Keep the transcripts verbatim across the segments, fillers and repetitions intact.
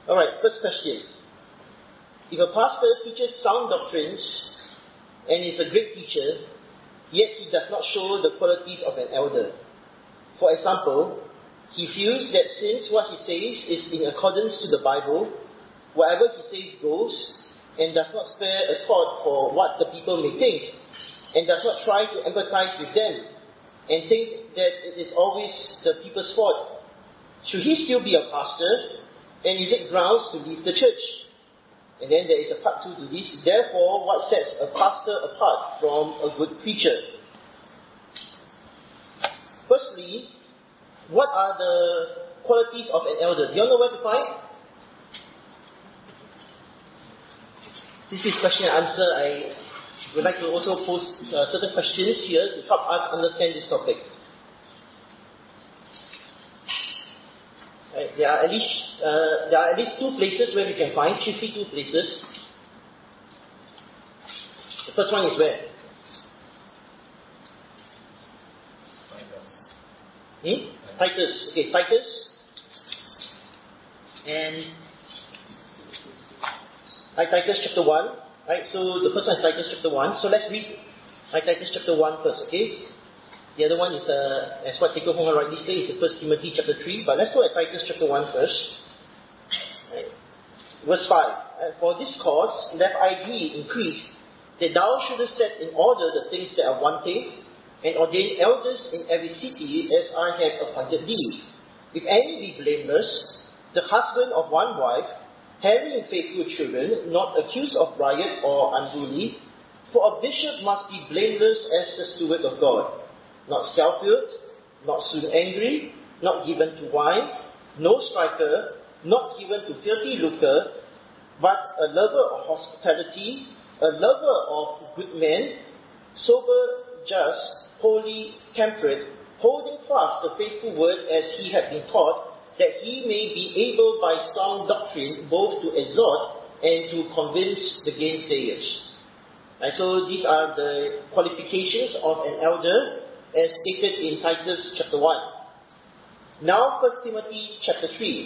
Alright, first question. If a pastor teaches sound doctrines and is a great teacher, yet he does not show the qualities of an elder. For example, he feels that since what he says is in accordance to the Bible, whatever he says goes, and does not spare a thought for what the people may think, and does not try to empathize with them, and think that it is always the people's fault. Should he still be a pastor, and is it grounds to leave the church? And then there is a part two to this. Therefore, what sets a pastor apart from a good preacher? Firstly, what are the qualities of an elder? Do you all know where to find? This is question and answer. I would like to also pose uh, certain questions here to help us understand this topic. Right, there are at least uh, there are at least two places where we can find, chiefly two places. The first one is where? Hmm? Titus. Okay, Titus. And right, Titus chapter one. Right, so the first one is Titus chapter one. So let's read right, Titus chapter one first, okay? The other one is, uh, as what Tico Honga rightly says, is First Timothy chapter three. But let's go at Titus chapter one first. Right. Verse five. And for this cause, let I be increased, that thou shouldest set in order the things that are wanting, and ordain elders in every city as I have appointed thee. If any be blameless, the husband of one wife, having faithful children, not accused of riot or unruly, for a bishop must be blameless as the steward of God, not self-willed, not soon angry, not given to wine, no striker, not given to filthy lucre, but a lover of hospitality, a lover of good men, sober, just, holy, temperate, holding fast the faithful word as he had been taught, that he may be able by sound doctrine both to exhort and to convince the gainsayers. And so these are the qualifications of an elder as stated in Titus chapter one. Now First Timothy chapter three.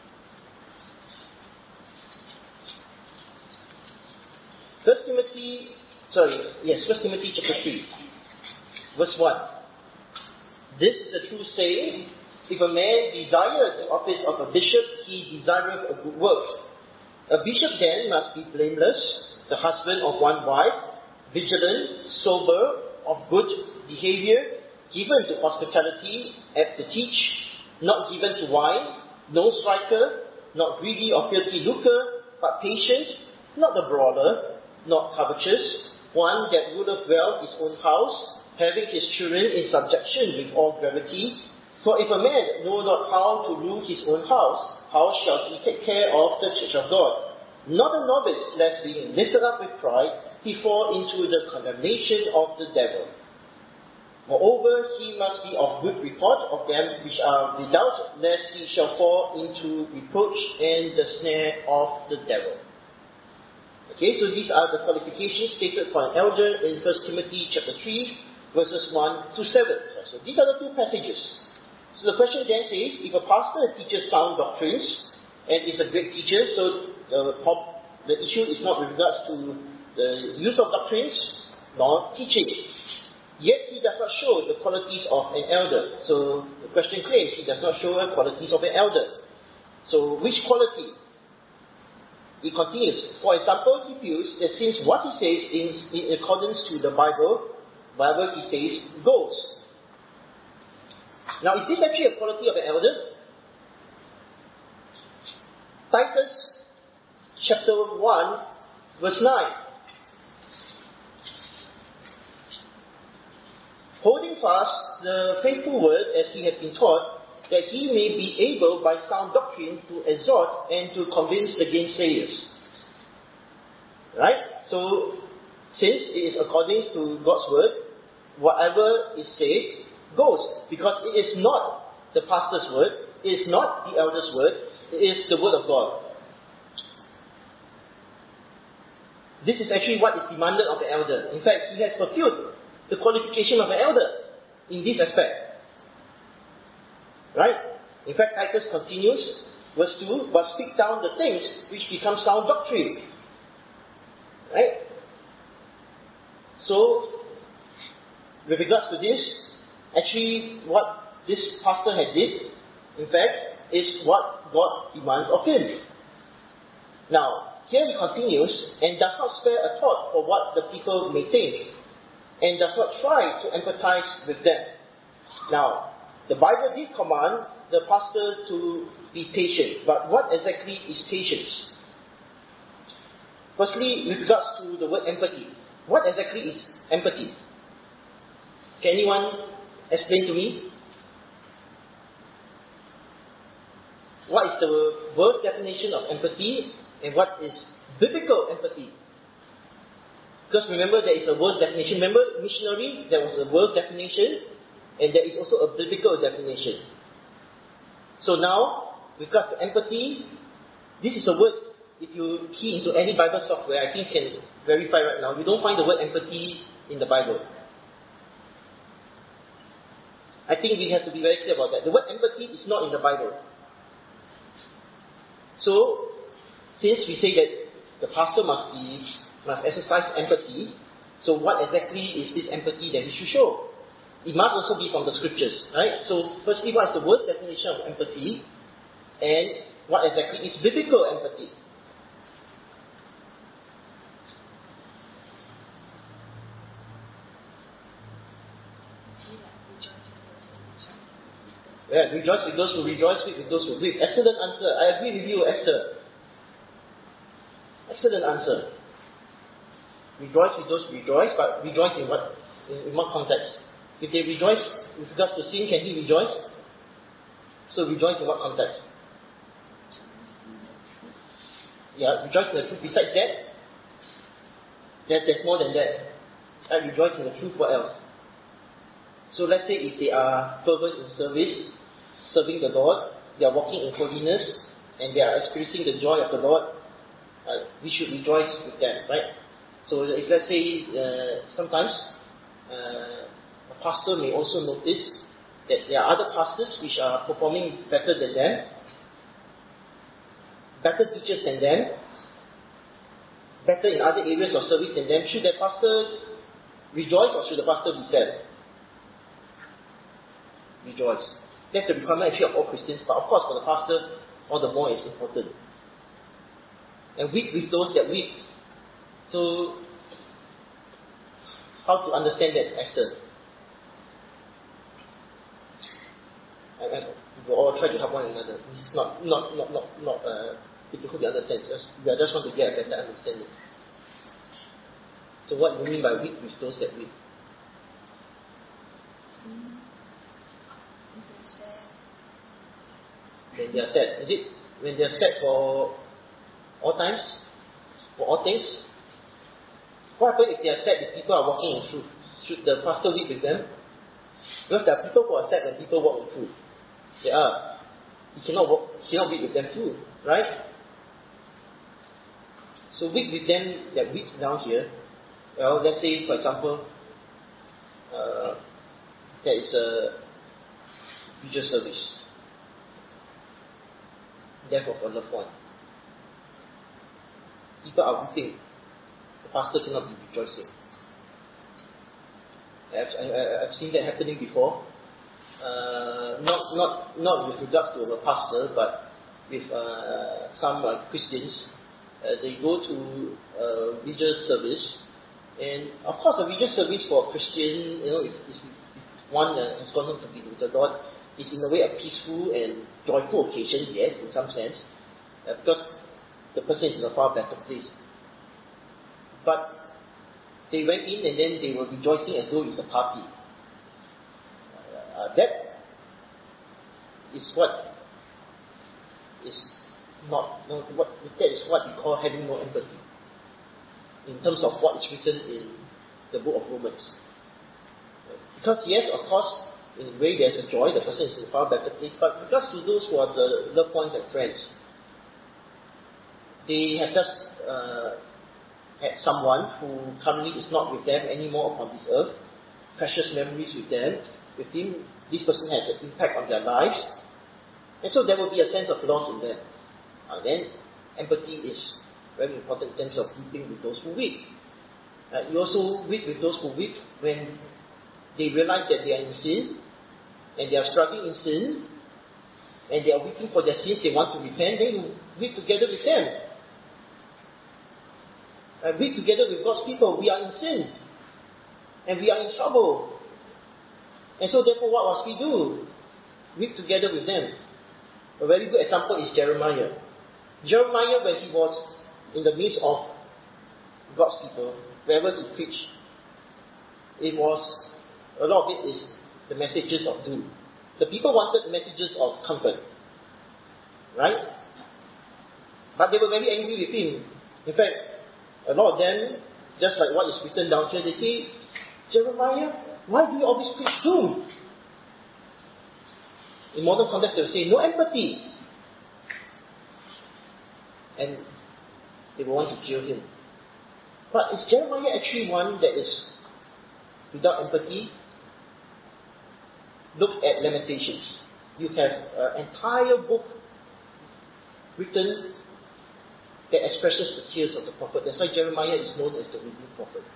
First Timothy, sorry, yes, First Timothy chapter three, verse one. This is a true saying, if a man desire the office of a bishop, he desireth a good work. A bishop then must be blameless, the husband of one wife, vigilant, sober, of good behavior, given to hospitality, apt to teach, not given to wine, no striker, not greedy of filthy lucre, but patient, not a brawler, not covetous, one that ruleth well his own house, having his children in subjection with all gravity. For if a man know not how to rule his own house, how shall he take care of the church of God? Not a novice, lest being lifted up with pride, he fall into the condemnation of the devil. Moreover, he must be of good report of them which are without, lest he shall fall into reproach and the snare of the devil. Okay, so these are the qualifications stated for an elder in First Timothy chapter three, verses one to seven. So these are the two passages. So the question then says, if a pastor teaches sound doctrines and is a great teacher, so the, the issue is not with regards to the use of doctrines, nor teaching. Yet he does not show the qualities of an elder. So the question claims he does not show the qualities of an elder. So which quality? He continues. For example, he feels that since what he says is in accordance to the Bible, whatever he says goes. Now, is this actually a quality of an elder? Titus chapter one, verse nine. Holding fast the faithful word as he had been taught, that he may be able by sound doctrine to exhort and to convince the gainsayers. Right? So, since it is according to God's word, whatever is said goes. Because it is not the pastor's word, it is not the elder's word, it is the word of God. This is actually what is demanded of the elder. In fact, he has fulfilled the qualification of an elder in this aspect. Right? In fact, Titus continues, Verse two, but speak down the things which become sound doctrine. Right? So, with regards to this, actually what this pastor had did, in fact, is what God demands of him. Now, here he continues, and does not spare a thought for what the people may think, and does not try to empathize with them. Now, the Bible did command the pastor to be patient, but what exactly is patience? Firstly, with regards to the word empathy, what exactly is empathy? Can anyone explain to me? What is the word definition of empathy, and what is biblical empathy? Because remember, there is a word definition. Remember, missionary, there was a word definition, and there is also a biblical definition. So now, with regards to empathy, this is a word, if you key into any Bible software, I think you can verify right now, you don't find the word empathy in the Bible. I think we have to be very clear about that. The word empathy is not in the Bible. So, since we say that the pastor must be must exercise empathy, so what exactly is this empathy that he should show? It must also be from the scriptures, right? So, firstly, what is the word definition of empathy, and what exactly is biblical empathy? Yeah, rejoice with those who rejoice, weep with those who weep. Excellent answer. I agree with you, Esther. Excellent answer. Rejoice with those who rejoice, but rejoice in what in, in what context? If they rejoice with regards to sin, can he rejoice? So rejoice in what context? Yeah, rejoice in the truth. Besides that, there, there's more than that. I rejoice in the truth. What else? So let's say if they are fervent in service, serving the Lord, they are walking in holiness, and they are experiencing the joy of the Lord, uh, we should rejoice with them, right? So if let's say uh, sometimes uh, a pastor may also notice that there are other pastors which are performing better than them, better teachers than them, better in other areas of service than them. Should that pastor rejoice, or should the pastor be sad? Rejoice. That's the requirement actually of all Christians, but of course for the pastor, all the more is important. And weep with those that weep. So, how to understand that, Esther? I, I, we will all try to help one another. It's not, not, not, not, not uh, difficult to understand. Just, we just want to get a better understanding. So, what do you mean by weep with those that weep? When they are sad. Is it when they are sad for all times? For all things? What happens if they are sad if people are walking in truth? Should the pastor weep with them? Because there are people who are sad when people walk in truth. They are. You cannot walk, you cannot weep with them too, right? So weep with them, that weep down here. Well, let's say for example, uh, there is a future service. Death of a loved one. People are weeping. The pastor cannot be rejoicing. I've, I, I've seen that happening before. Uh, not not not with regards to a pastor, but with uh, some uh, Christians. Uh, they go to a religious service, and of course, a religious service for a Christian, you know, if, if, if one uh, has gone home to be with the Lord, is in a way a peaceful and joyful occasion, yes, in some sense, uh, because the person is in a far better place. But they went in and then they were rejoicing as though it's a party. Uh, that is what is not, no, what, that is what we call having no empathy, in terms of what is written in the book of Romans. Because yes, of course, in a way there's a joy, the person is in a far better place, but because to those who are the loved ones and friends, they have just uh, had someone who currently is not with them anymore upon this earth, precious memories with them, with him, this person has an impact on their lives, And so there will be a sense of loss in them. And then empathy is very important in terms of weeping with those who weep. Uh, you also weep with those who weep when they realize that they are in sin, and they are struggling in sin, and they are weeping for their sins, they want to repent, then you weep together with them. Uh, weep together with God's people. We are in sin, and we are in trouble. And so therefore what must we do? Weep together with them. A very good example is Jeremiah. Jeremiah, when he was in the midst of God's people, wherever he preached, it was, a lot of it is the messages of doom. The people wanted messages of comfort. Right? But they were very angry with him. In fact, a lot of them, just like what is written down here, they say, Jeremiah, why do you always preach doom? In modern context, they will say, no empathy. And they will want to kill him. But is Jeremiah actually one that is without empathy? Look at Lamentations. You have an entire book written that expresses the tears of the prophet. That's why Jeremiah is known as the weeping prophet.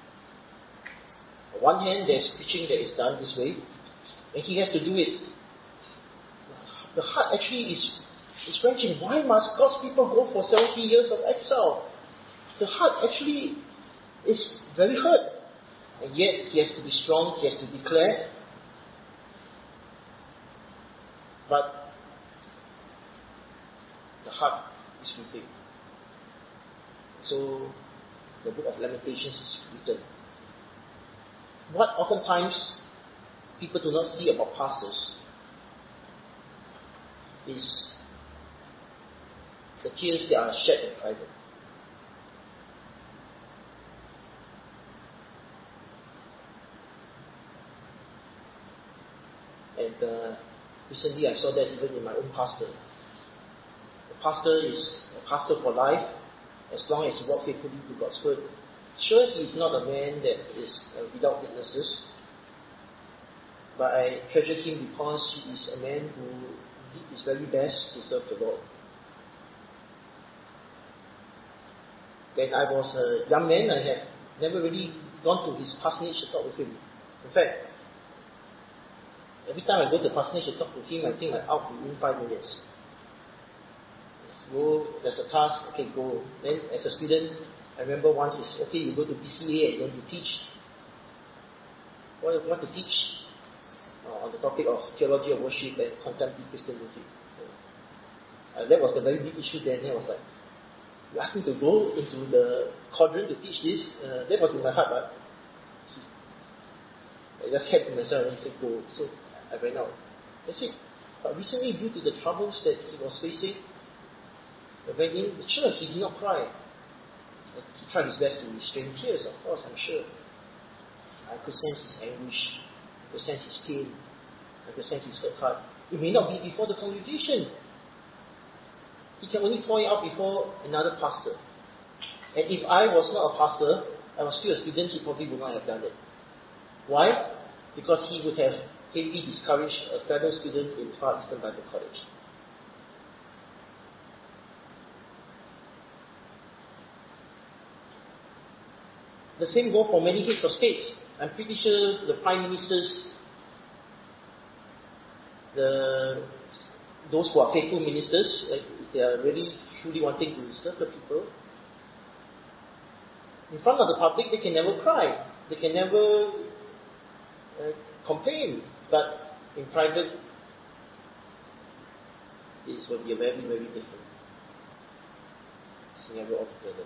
On one hand, there's preaching that is done this way, and he has to do it. The heart actually is, is wrenching. Why must God's people go for seventy years of exile? The heart actually is very hurt. And yet, he has to be strong, he has to declare. But the heart is weeping. So, the book of Lamentations is written. What oftentimes people do not see about pastors is the tears that are shed in private. And uh, recently I saw that even in my own pastor. The pastor is a pastor for life as long as he walks faithfully to God's word. Sure, he is not a man that is uh, without weaknesses, but I treasure him because he is a man who did his very best to serve the Lord. When I was a young man, I had never really gone to his parsonage to talk with him. In fact, every time I go to the parsonage to talk to him, I think I'm out within five minutes. Go, there's a task, okay, go. Then as a student, I remember once it's okay, you go to P C A and then you teach. What, what to teach? Uh, on the topic of theology of worship and contemporary Christian music. So, uh, that was a very big issue then. I was like, you asked me to go into the quadrant to teach this? Uh, that was in my heart, but I just kept to myself and I said, go. So I went out. That's it. But recently, due to the troubles that he was facing, I went in the church. He did not cry. He tried his best to restrain tears, of course, I'm sure. I could sense his anguish. I could sense his pain. I could sense his hurt heart. It may not be before the congregation. He can only pour it out before another pastor. And if I was not a pastor, I was still a student, he probably would not have done it. Why? Because he would have heavily discouraged a fellow student in Far Eastern Bible College. The same goes for many heads of states. I'm pretty sure the prime ministers, the those who are faithful ministers, like they are really truly wanting to serve the people, in front of the public they can never cry, they can never uh, complain, but in private it will be a very, very different scenario altogether.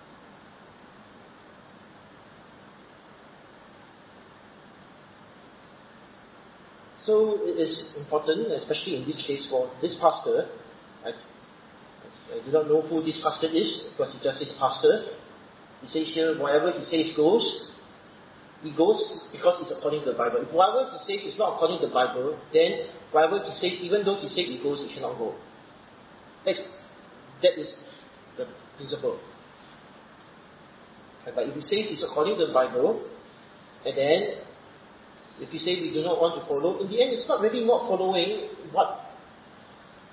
So it is important, especially in this case for this pastor. I, I do not know who this pastor is, because he just says pastor. He says here, whatever he says goes. He goes because it's according to the Bible. If whatever he says is not according to the Bible, then whatever he says, even though he says he goes, he cannot go. That's, that is the principle. But if he says it's according to the Bible, and then if you say we do not want to follow, in the end it's not really not following what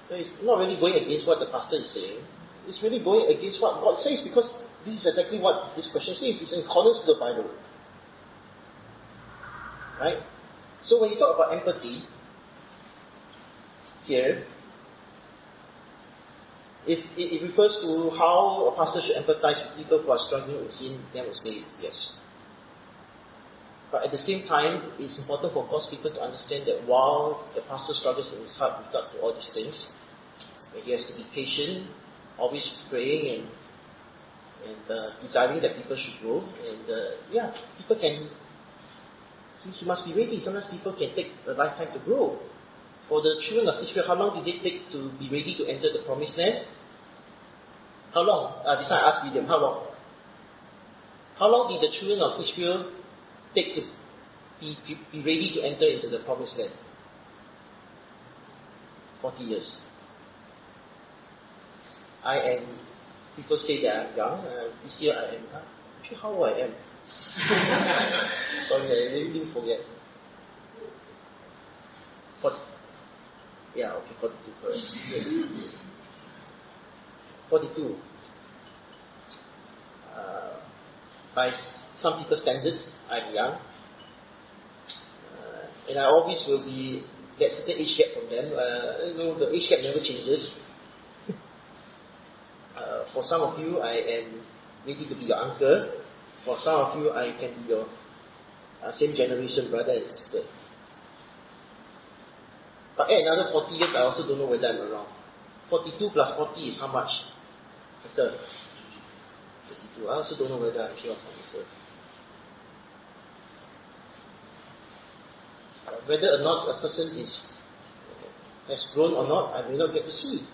So it's not really going against what the pastor is saying. It's really going against what God says, because this is exactly what this question says. It's in accordance to the Bible. Right? So when you talk about empathy here, if it, it refers to how a pastor should empathize with people who are struggling with sin, then we'll say yes. But at the same time, it's important for God's people to understand that while the pastor struggles in his heart with regard to all these things, he has to be patient, always praying and and uh, desiring that people should grow. And uh, yeah, people can, he, he must be ready. Sometimes people can take a lifetime to grow. For the children of Israel, how long did they take to be ready to enter the promised land? How long? Uh, this time I asked William, how long? How long did the children of Israel take to be, be, be ready to enter into the promised land? Forty years. I am, people say that I'm young, uh, this year I am, huh? Actually how old I am? Sorry, I really didn't forget. forty, yeah, okay, forty-two, correct. forty-two. Uh, by some people's standards, I'm young. Uh, and I always will be that certain age gap from them. Uh, you know, the age gap never changes. uh, for some of you, I am ready to be your uncle. For some of you, I can be your uh, same generation brother and sister. But at another forty years, I also don't know whether I'm around. forty-two plus forty is how much? A third. thirty-two. I also don't know whether I'm here on the third. Uh, whether or not a person is has grown or not, I may not get to see.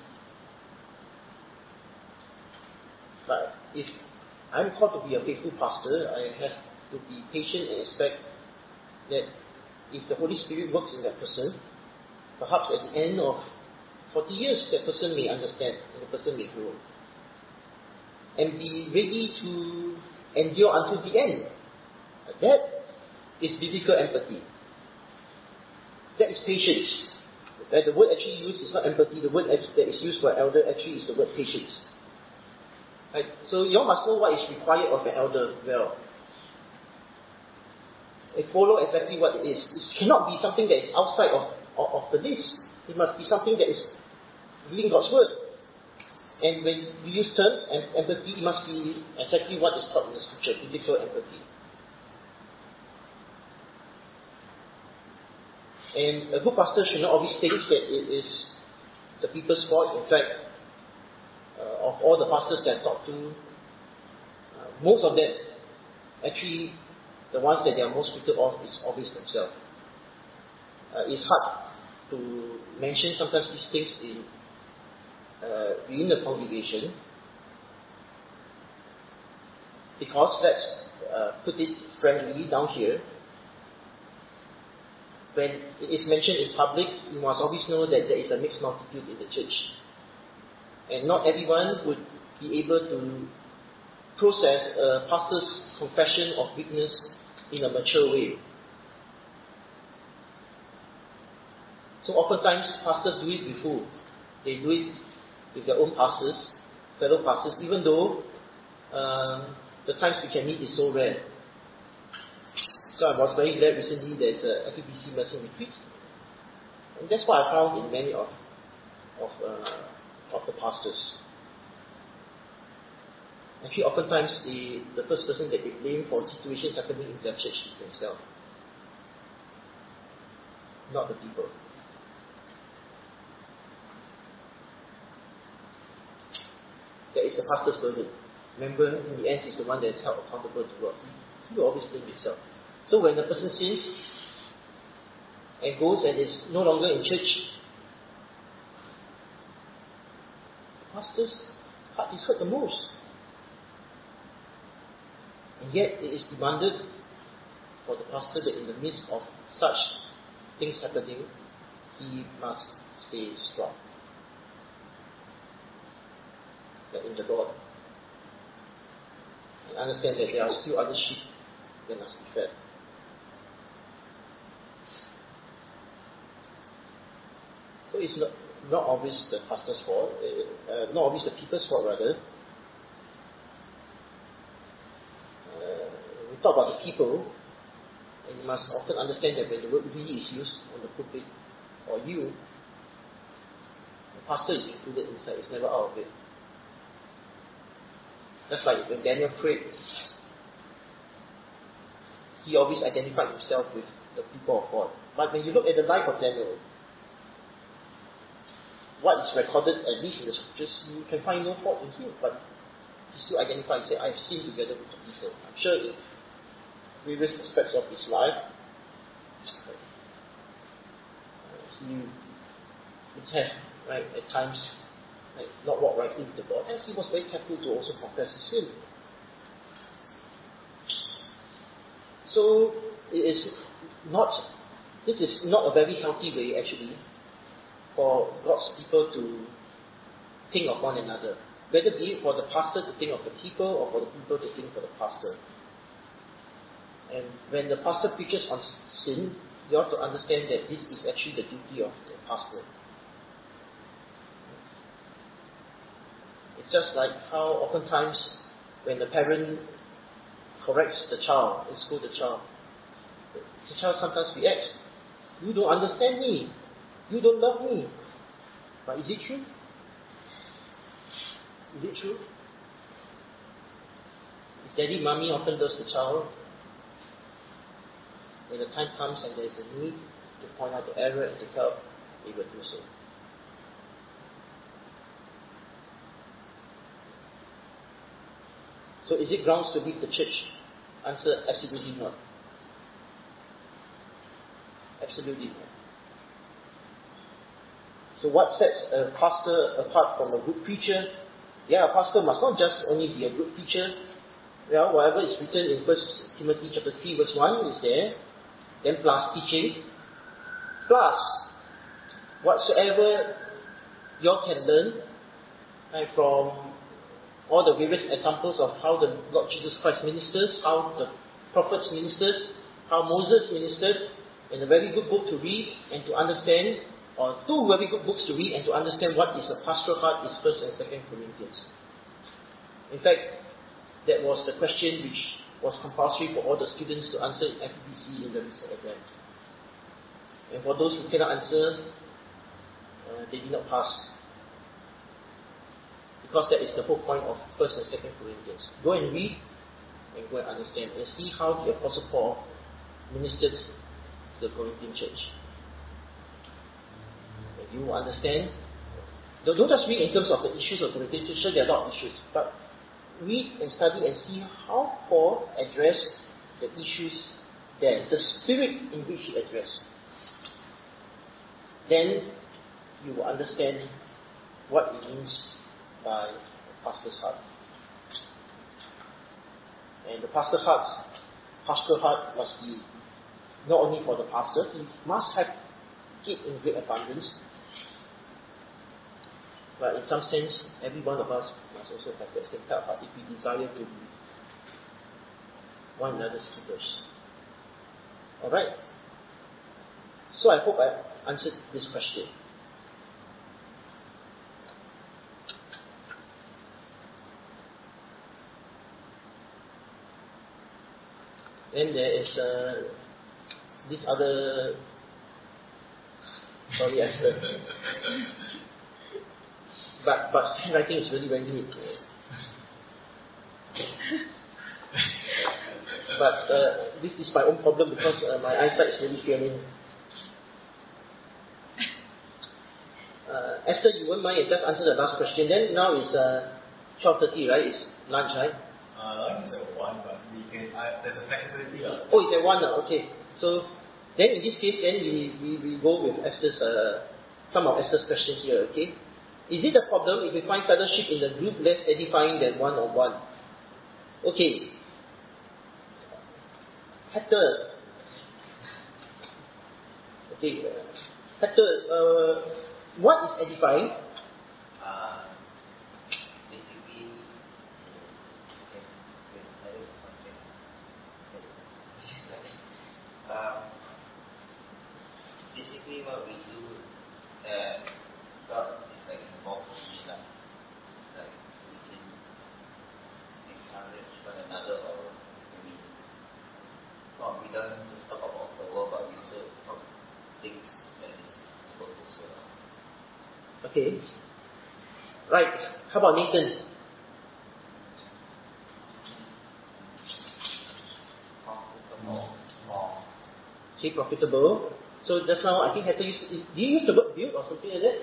But if I'm called to be a faithful pastor, I have to be patient and expect that if the Holy Spirit works in that person, perhaps at the end of forty years, that person may understand and the person may grow. And be ready to endure until the end. That is biblical empathy. That is patience. Uh, the word actually used is not empathy. The word that is used for elder actually is the word patience. Right? So you all must know what is required of an elder well. And follow exactly what it is. It cannot be something that is outside of, of, of the list. It must be something that is reading God's word. And when we use terms and empathy, it must be exactly what is taught in the scripture, biblical empathy. And a good pastor should not always think that it is the people's fault. In fact, uh, of all the pastors that I talked to, uh, most of them, actually, the ones that they are most critical of is always themselves. Uh, it's hard to mention sometimes these things in uh, within the congregation, because let's uh, put it frankly down here. When it is mentioned in public, you must always know that there is a mixed multitude in the church. And not everyone would be able to process a pastor's confession of weakness in a mature way. So oftentimes, pastors do it before. They do it with their own pastors, fellow pastors, even though um, the times we can meet is so rare. So I was very glad recently there's a F E B C Medicine retreat. And that's what I found in many of of, uh, of the pastors. Actually, oftentimes the, the first person that they blame for situations happening in their church is themselves, not the people. That is the pastor's burden. Remember, in the end, he's the one that is held accountable to God. He will always blame himself. So when the person sins and goes and is no longer in church, the pastor's heart is hurt the most. And yet it is demanded for the pastor that in the midst of such things happening, he must stay strong. That in the Lord. And understand that there are still other sheep that must be fed. So it's not, not always the pastor's fault, uh, uh, not always the people's fault rather. Uh, we talk about the people, and you must often understand that when the word we is used on the pulpit, or you, the pastor is included inside, it's never out of it. Just like when Daniel prayed, he always identified himself with the people of God. But when you look at the life of Daniel, what is recorded, at least in the scriptures, you can find no fault in him, but he still identifies and says, I have sinned together with the people. I'm sure in various aspects of his life, uh, he would have, right, at times, like, not walk right into the God, and he was very careful to also confess his sin. So it is not, this is not a very healthy way actually for God's people to think of one another. Whether be it for the pastor to think of the people or for the people to think for the pastor. And when the pastor preaches on sin, you have to understand that this is actually the duty of the pastor. It's just like how oftentimes when the parent corrects the child and scolds the child, the child sometimes reacts, you don't understand me, you don't love me. But is it true? Is it true? Is daddy, mommy often loves the child? When the time comes and there is a need to point out the error and to help, they will do so. So is it grounds to leave the church? Answer, absolutely not. Absolutely not. So what sets a pastor apart from a good preacher? Yeah, a pastor must not just only be a good preacher. Well, whatever is written in First Timothy chapter three verse one is there. Then plus teaching. Plus whatsoever you all can learn, right, from all the various examples of how the Lord Jesus Christ ministers, how the prophets ministered, how Moses ministered, and a very good book to read and to understand, or two very good books to read and to understand what is a pastoral heart is First and Second Corinthians. In fact, that was the question which was compulsory for all the students to answer in F B C in the recent exam. And for those who cannot answer, uh, they did not pass. Because that is the whole point of First and Second Corinthians. Go and read and go and understand and see how the Apostle Paul ministered to the Corinthian church. And you will understand. Don't just read in terms of the issues of the Corinthian church. Sure, there are a lot of issues, but read and study and see how Paul addressed the issues there, the spirit in which he addressed. Then you will understand what it means by the pastor's heart. And the pastor's heart, pastoral heart must be not only for the pastor, he must have it in great abundance, but in some sense, every one of us must also have that same type of heart if we desire to be one another's keepers. Alright? So I hope I answered this question. Then there is uh, this other, sorry, Esther. but but handwriting is really very neat. but uh, this is my own problem because uh, my eyesight is really failing. Uh, Esther, you won't mind just answer the last question. Then now is uh, twelve thirty, right? It's lunch, right? Uh, lunch is at one, but we can, uh, there's a flexibility. Uh. Oh, it's at one, uh, okay. So, then in this case, then we, we, we go with Esther's, uh, some of Esther's questions here, okay? Is it a problem if we find fellowship in the group less edifying than one-on-one? Okay. Hector. Okay. Uh, Hector, uh, what is edifying? Uh, basically, um, basically what we do, uh, another, or maybe not we don't just talk about the world, but we also talk things that is work also. Okay. Right. How about Nathan? More, more. See, profitable. So just now, I think Hector used, do you use the word build or something like that?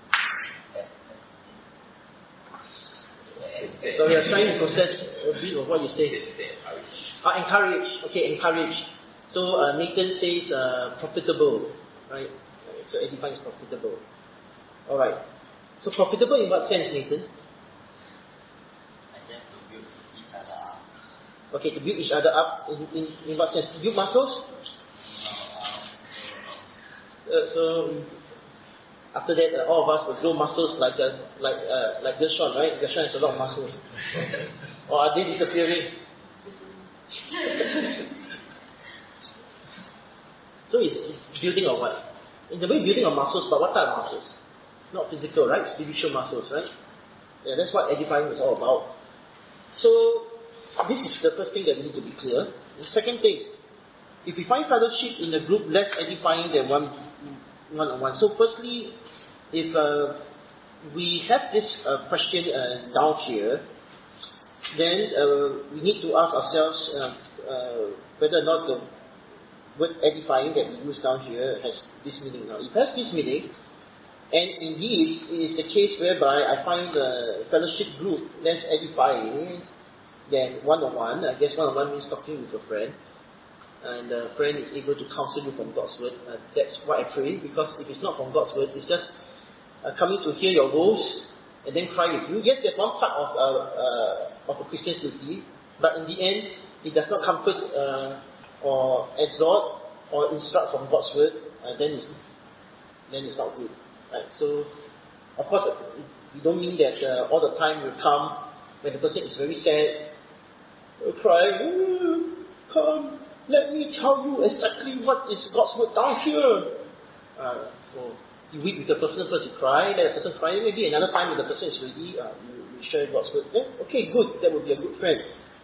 So we are trying to process a bit of what you say. Ah, encourage. Okay, encourage. So uh, Nathan says uh, profitable, right? So edifying is profitable. All right. So profitable in what sense, Nathan? I guess to build each other up. Okay, to build each other up in, in, in what sense? To build muscles? Uh, so after that, uh, all of us will grow muscles like uh, like uh, like Gershon, right? Gershon has a lot of muscles. Or are they disappearing? So it's, it's building of what? In the way building of muscles, but what type of muscles? Not physical, right? Spiritual muscles, right? Yeah, that's what edifying is all about. So this is the first thing that we need to be clear. The second thing, if we find fellowship in a group less edifying than one one-on-one. So firstly, if uh, we have this uh, question uh, down here, then uh, we need to ask ourselves uh, uh, whether or not the word edifying that we use down here has this meaning. Now, it has this meaning, and indeed it is the case whereby I find the fellowship group less edifying than one-on-one. I guess one-on-one means talking with a friend, and a friend is able to counsel you from God's word. Uh, that's why I pray, because if it's not from God's word, it's just uh, coming to hear your woes and then cry with you. Yes, there's one part of uh, uh, of a Christian's duty, but in the end, it does not comfort uh, or exhort or instruct from God's word. Uh, then it's then it's not good. Right? So, of course, we don't mean that uh, all the time will come when the person is very sad, will cry, oh, come. Let me tell you exactly what is God's word down here. Uh, so you weep with the person, first you cry, then the person cries. Maybe another time when the person is ready, uh, you, you share God's word. Then, okay, good. That would be a good friend.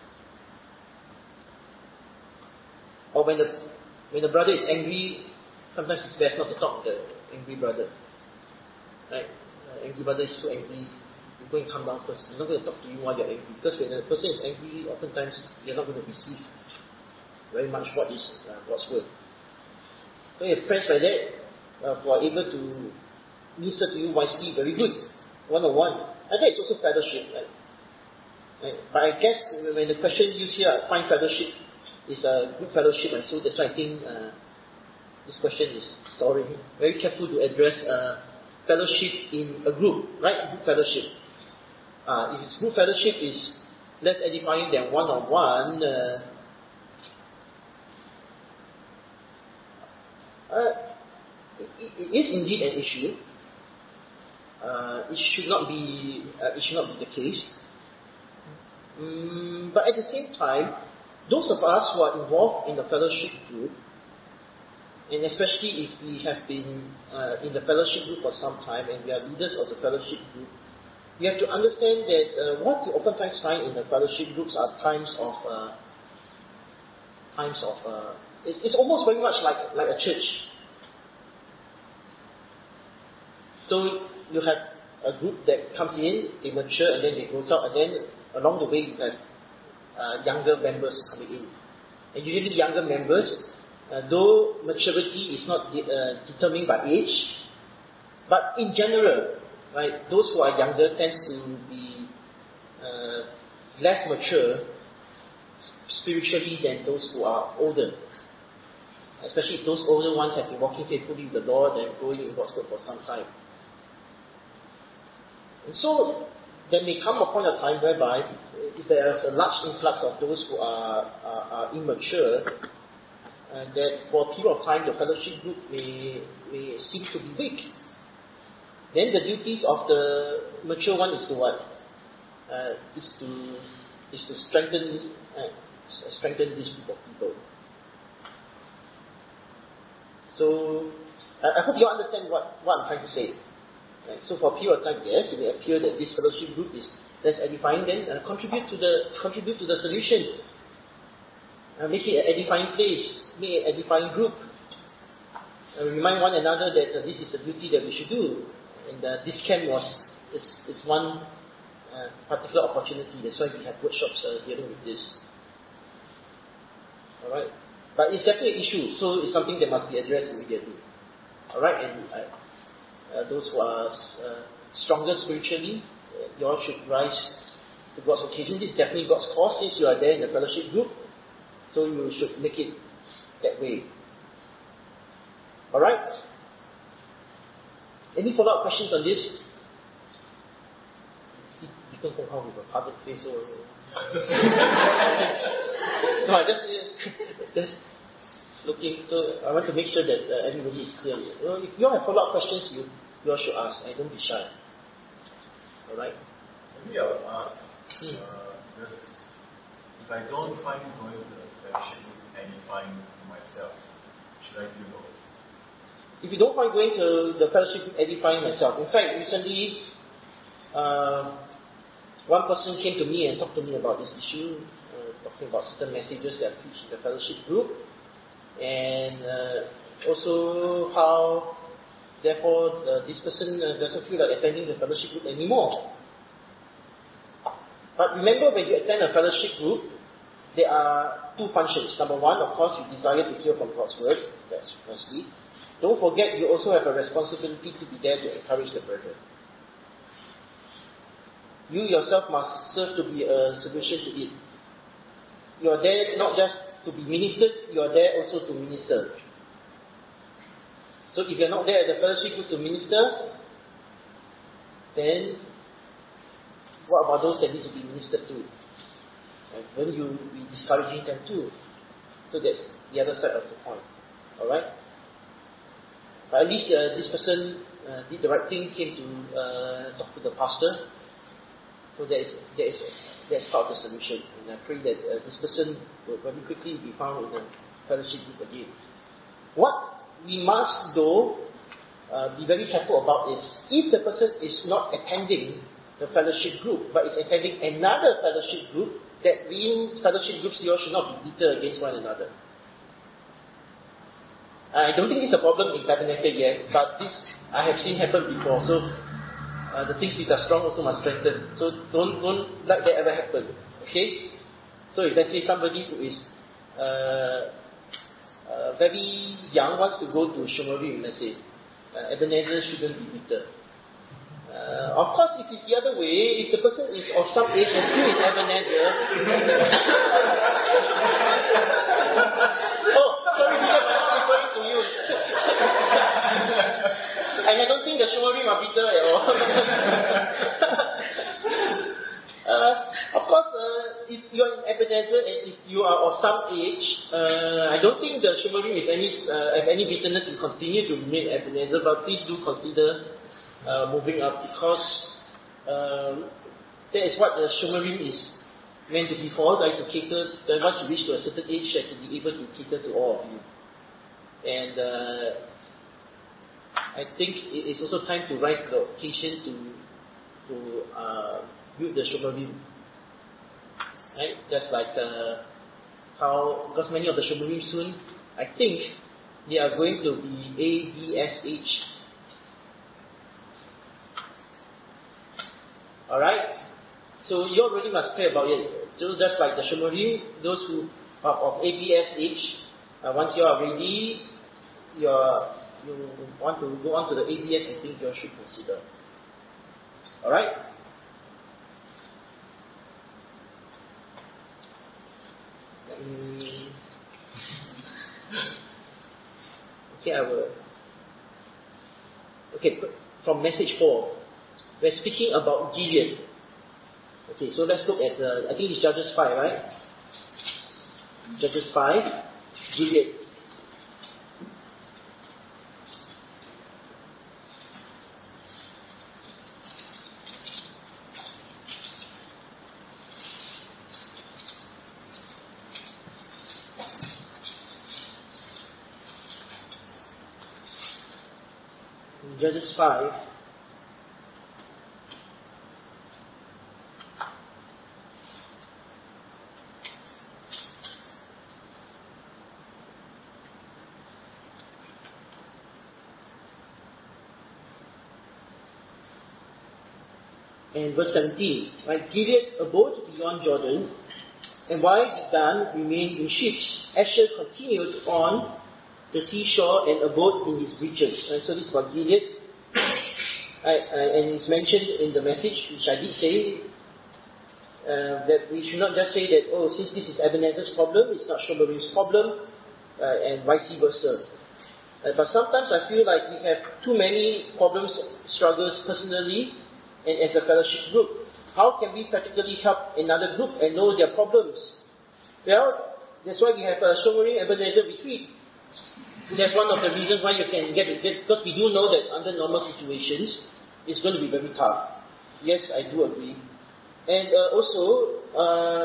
Or when the when the brother is angry, sometimes it's best not to talk to the angry brother. Right? Uh, angry brother is so angry. You go and calm down first. He's not going to talk to you while you're angry, because when the person is angry, oftentimes you're not going to receive very much what is uh, God's word. So you have friends like that uh, who are able to minister to you wisely, very good, one-on-one. And that is also fellowship. Right? Right? But I guess when the question used here, I find fellowship is a good fellowship, and so that's why I think uh, this question is storing. Very careful to address uh, fellowship in a group, right? Good fellowship. Uh, if it's good fellowship is less edifying than one-on-one, uh, Uh, it, it is indeed an issue. Uh, it should not be. Uh, it should not be the case. Um, but at the same time, those of us who are involved in the fellowship group, and especially if we have been uh, in the fellowship group for some time and we are leaders of the fellowship group, we have to understand that uh, what we oftentimes find in the fellowship groups are times of uh, times of. Uh, it, it's almost very much like like a church. So you have a group that comes in, they mature, and then they goes out, and then along the way you have uh, younger members coming in. And usually younger members, uh, though maturity is not de- uh, determined by age, but in general, right, those who are younger tend to be uh, less mature spiritually than those who are older. Especially if those older ones have been walking faithfully with the Lord and growing in God's word for some time. And so, there may come a point of time whereby, if there is a large influx of those who are, are, are immature, and that for a period of time the fellowship group may, may seem to be weak, then the duties of the mature one is to what? Uh, is to is to strengthen uh, strengthen this group of people. So, I, I hope you understand what, what I'm trying to say. Right? So for a period of time, yes, it may appear that this fellowship group is less edifying, then uh, contribute to the contribute to the solution. Uh, make it an edifying place, make it an edifying group. Uh, remind one another that uh, this is the duty that we should do. And uh, this camp was it's, it's one uh, particular opportunity. That's why we have workshops uh, dealing with this. Alright? But it's definitely an issue, so it's something that must be addressed immediately. Alright? And uh, uh, those who are uh, stronger spiritually, uh, you all should rise to God's occasion. This is definitely God's cause since you are there in the fellowship group. So you should make it that way. Alright? Any follow-up questions on this? You can come home with a puzzled face or... No, I just, just looking, so I want to make sure that uh, everybody is clear. You know, if you all have follow-up questions, you, you all should ask, and don't be shy. Alright? Maybe I'll ask, Hmm. uh, if I don't find going to the fellowship group edifying myself, should I do both? If you don't find going to the fellowship group edifying myself, in fact, recently, uh, one person came to me and talked to me about this issue, uh, talking about certain messages that are preached in the fellowship group, and uh, also how, therefore, uh, this person uh, doesn't feel like attending the fellowship group anymore. But remember, when you attend a fellowship group, there are two functions. Number one, of course, you desire to hear from God's word. That's firstly. Don't forget, you also have a responsibility to be there to encourage the brethren. You yourself must serve to be a solution to it. You are there not just to be ministered, you are there also to minister. So if you are not there at the fellowship group to minister, then what about those that need to be ministered to? And when you be discouraging them too. So that's the other side of the point. Alright? But at least uh, this person uh, did the right thing, came to uh, talk to the pastor. So that is, that is, that's part of the solution. And I pray that uh, this person will very quickly be found in the fellowship group again. What we must, though, uh, be very careful about is, if the person is not attending the fellowship group, but is attending another fellowship group, that being fellowship groups, you all should not be bitter against one another. I don't think it's a problem in Tabernacle yet, but this I have seen happen before. So uh, the things which are strong also must strengthen. So don't don't let that ever happen. Okay? So if let's say somebody who is uh, uh, very young wants to go to Shomarim, let's say, uh, Ebenezer shouldn't be bitter. Uh, of course, if it's the other way, if the person is of some age and still in Ebenezer, oh, sorry, Bishop, I'm not referring to you. And I don't think the Shomarim are bitter at all. uh, of course, uh, if you are in Ebenezer and if you are of some age, uh, I don't think the Shomarim is any uh, have any bitterness to continue to remain Ebenezer, but please do consider Uh, moving up, because um, that is what the Shomarim is meant to be for, right? To cater, that once you reach to a certain age, you have to be able to cater to all of you. And uh, I think it is also time to rise to the occasion to to uh, build the Shomarim. Right? Just like uh, how, because many of the Shomarim soon, I think they are going to be A D S H. Alright? So you already must pray about it. So just like the Shomarim, those who are of A B S H, uh, once you are ready, you are, you want to go on to the A B S, I think you should consider. Alright? Um, okay, I will. Okay, from message four. We're speaking about Gideon. Okay, so let's look at, uh, I think it's Judges five, right? Judges five, Gideon. In Judges five, And verse seventeen, right? Gilead abode beyond Jordan, and while Dan remained in ships, Asher continued on the seashore and abode in his breaches. And so this is about Gilead. I, I, and it's mentioned in the message, which I did say, uh, that we should not just say that, oh, since this is Ebenezer's problem, it's not Shomerim's problem, uh, and vice versa. Uh, but sometimes I feel like we have too many problems, struggles personally, and as a fellowship group. How can we practically help another group and know their problems? Well, that's why we have a Shomerim Ebenezer retreat. That's one of the reasons why you can get it, because we do know that under normal situations, it's going to be very tough. Yes, I do agree. And uh, also, uh,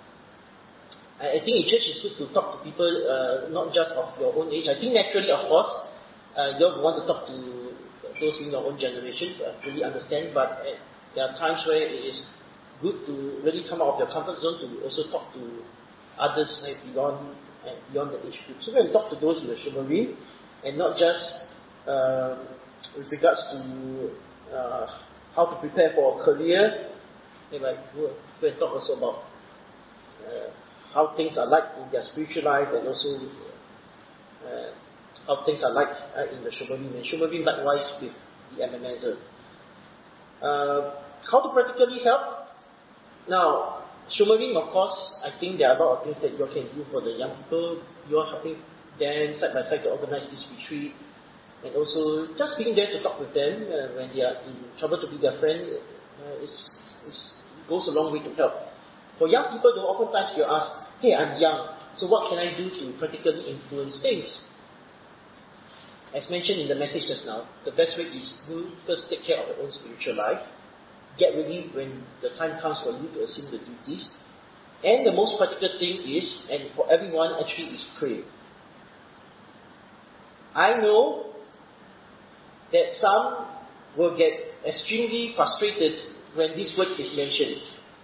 I think in church it's good to talk to people, uh, not just of your own age. I think naturally, of course, uh, you want to talk to those in your own generation. I really understand, but uh, there are times where it is good to really come out of your comfort zone to also talk to others like beyond uh, beyond the age group. So we're going to talk to those in the Shomerim, and not just uh, with regards to uh, how to prepare for a career. And like we're going to talk also about uh, how things are like in their spiritual life, and also uh, how things are like uh, in the Shomerim, and Shomerim likewise with the Ebenezer. Uh, how to practically help? Now, Shomerim, of course, I think there are a lot of things that you can do for the young people. You are helping them side by side to organize this retreat, and also just being there to talk with them uh, when they are in trouble, to be their friend. Uh, it's, it's, it goes a long way to help. For young people, though, oftentimes you ask, hey, I'm young, so what can I do to practically influence things? As mentioned in the message just now, the best way is to first take care of your own spiritual life. Get ready when the time comes for you to assume the duties. And the most practical thing is, and for everyone actually, is pray. I know that some will get extremely frustrated when this word is mentioned.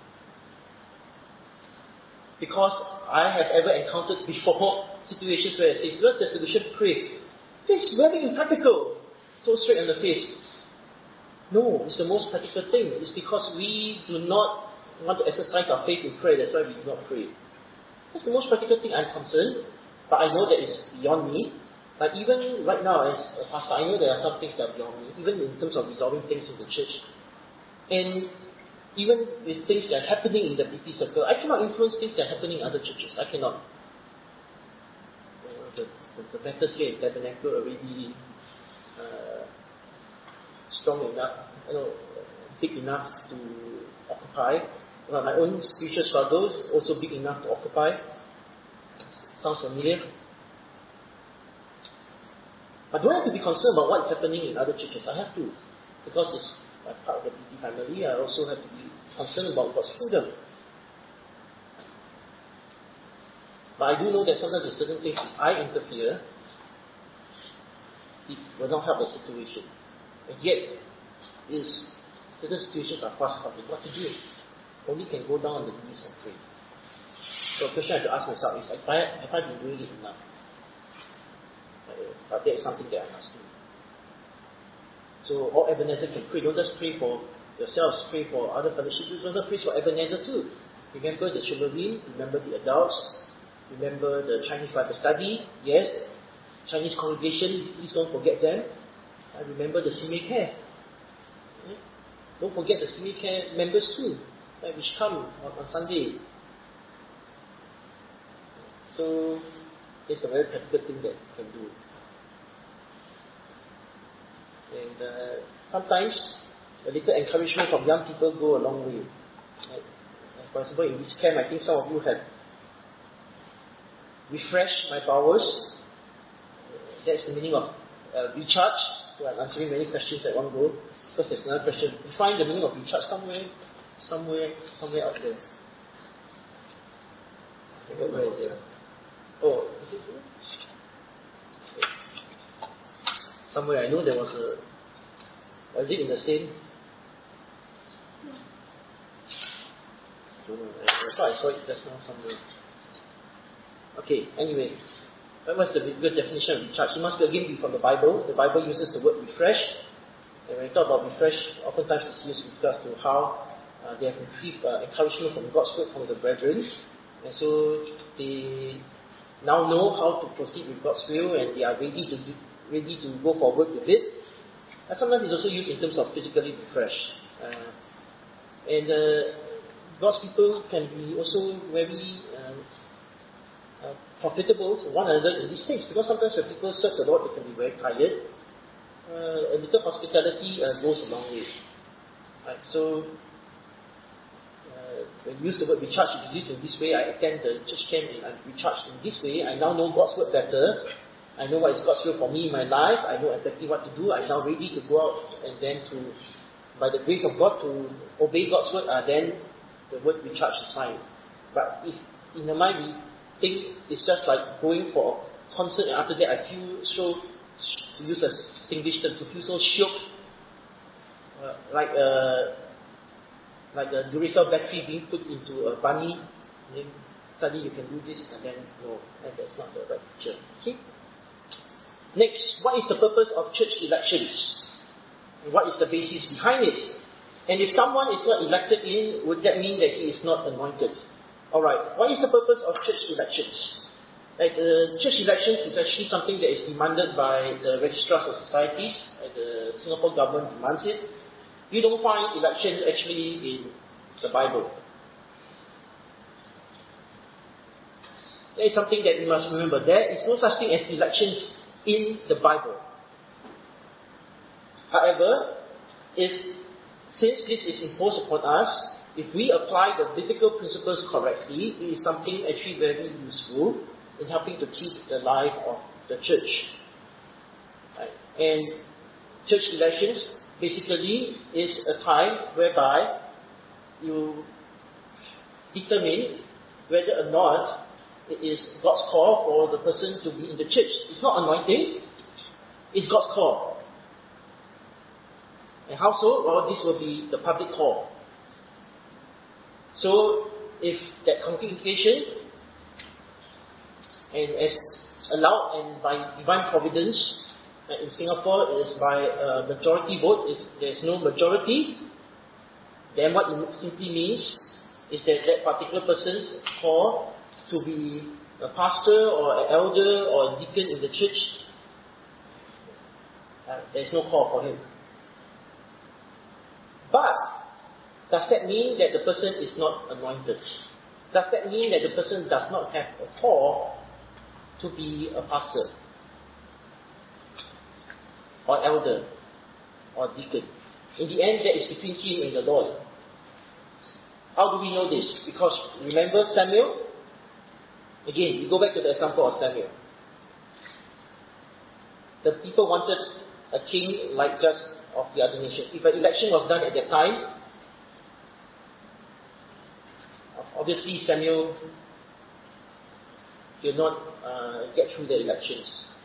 Because I have ever encountered before situations where it says, what's the solution? Pray. It's very impractical. So straight in the face. No, it's the most practical thing. It's because we do not want to exercise our faith in prayer. That's why we do not pray. That's the most practical thing. I'm concerned, but I know that it's beyond me. But even right now, as a pastor, I know there are some things that are beyond me, even in terms of resolving things in the church. And even with things that are happening in the B P circle, I cannot influence things that are happening in other churches. I cannot. You know, the, the, the matters here in Tabernacle already uh, strong enough, you know, big enough to occupy. Well, my own spiritual struggles also big enough to occupy. Sounds familiar? But do I have to be concerned about what is happening in other churches? I have to, because it's as part of the B P family. I also have to be concerned about God's kingdom. But I do know that sometimes in certain things, if I interfere, it will not help the situation. And yet, is certain situations are fast coming. What to do? Only can go down on the knees and pray. So the question I have to ask myself is, have I, have I been doing it enough? Uh, but that is something that I must do. So all Ebenezer can pray. Don't just pray for yourselves, pray for other fellowship groups. Don't just pray for Ebenezer too. Remember the Shomerim, remember the adults, remember the Chinese Bible study, yes, Chinese congregation, please don't forget them. And remember the Simei Care. Okay? Don't forget the Simei Care members too, right, which come on, on Sunday. So it's a very practical thing that you can do. And uh, sometimes a little encouragement from young people go a long way. Right? For example, in this camp, I think some of you have refreshed my powers. That's the meaning of uh, recharge. So I'm answering many questions at one go. Because there's another question. You find the meaning of recharge somewhere, somewhere, somewhere out there. I forgot where it is. Oh, is it here? Somewhere I know there was a. Was it in the same? I don't know. I thought I saw it just now somewhere. Okay, anyway. What's the biggest definition of recharge? It must be again be from the Bible. The Bible uses the word refresh. And when we talk about refresh, oftentimes it's used with regards to how uh, they have received uh, encouragement from God's word from the brethren. And so they now know how to proceed with God's will, and they are ready to do, ready to go forward with it. And sometimes it's also used in terms of physically refresh. Uh, and uh, God's people can be also very um, uh, profitable to one another in these things, because sometimes when people serve the Lord, they can be very tired. Uh, a little hospitality uh, goes a long way. Right? So, uh, when we use the word recharge, it is used in this way. I attend the church camp and I'm recharged in this way. I now know God's word better. I know what is God's will for me in my life. I know exactly what to do. I'm now ready to go out and then to, by the grace of God, to obey God's word. Uh, then the word recharge is fine. But if in the mind we think it's just like going for a concert and after that I feel so, to use a English term, to feel so shook, uh, like a like a Duracell battery being put into a bunny, and then suddenly you can do this, and then no, and that's not the right picture. Okay. Next, what is the purpose of church elections? And what is the basis behind it? And if someone is not elected in, would that mean that he is not anointed? Alright, what is the purpose of church elections? Like, uh, church elections is actually something that is demanded by the registrars of societies, and the Singapore government demands it. You don't find elections actually in the Bible. There is something that we must remember. There is no such thing as elections in the Bible. However, if, since this is imposed upon us, if we apply the biblical principles correctly, it is something actually very useful in helping to keep the life of the church. Right. And church elections basically is a time whereby you determine whether or not it is God's call for the person to be in the church. It's not anointing, it's God's call. And how so? Well, this will be the public call. So, if that congregation, and as allowed and by divine providence, uh, in Singapore it is by uh, majority vote, if there's no majority, then what it simply means is that that particular person's call to be a pastor or an elder or a deacon in the church, uh, there's no call for him. But, does that mean that the person is not anointed? Does that mean that the person does not have a call to be a pastor, or elder, or deacon? In the end, that is between him and the Lord. How do we know this? Because remember Samuel? Again, we go back to the example of Samuel. The people wanted a king like just of the other nation. If an election was done at that time, obviously Samuel did not uh, get through the elections.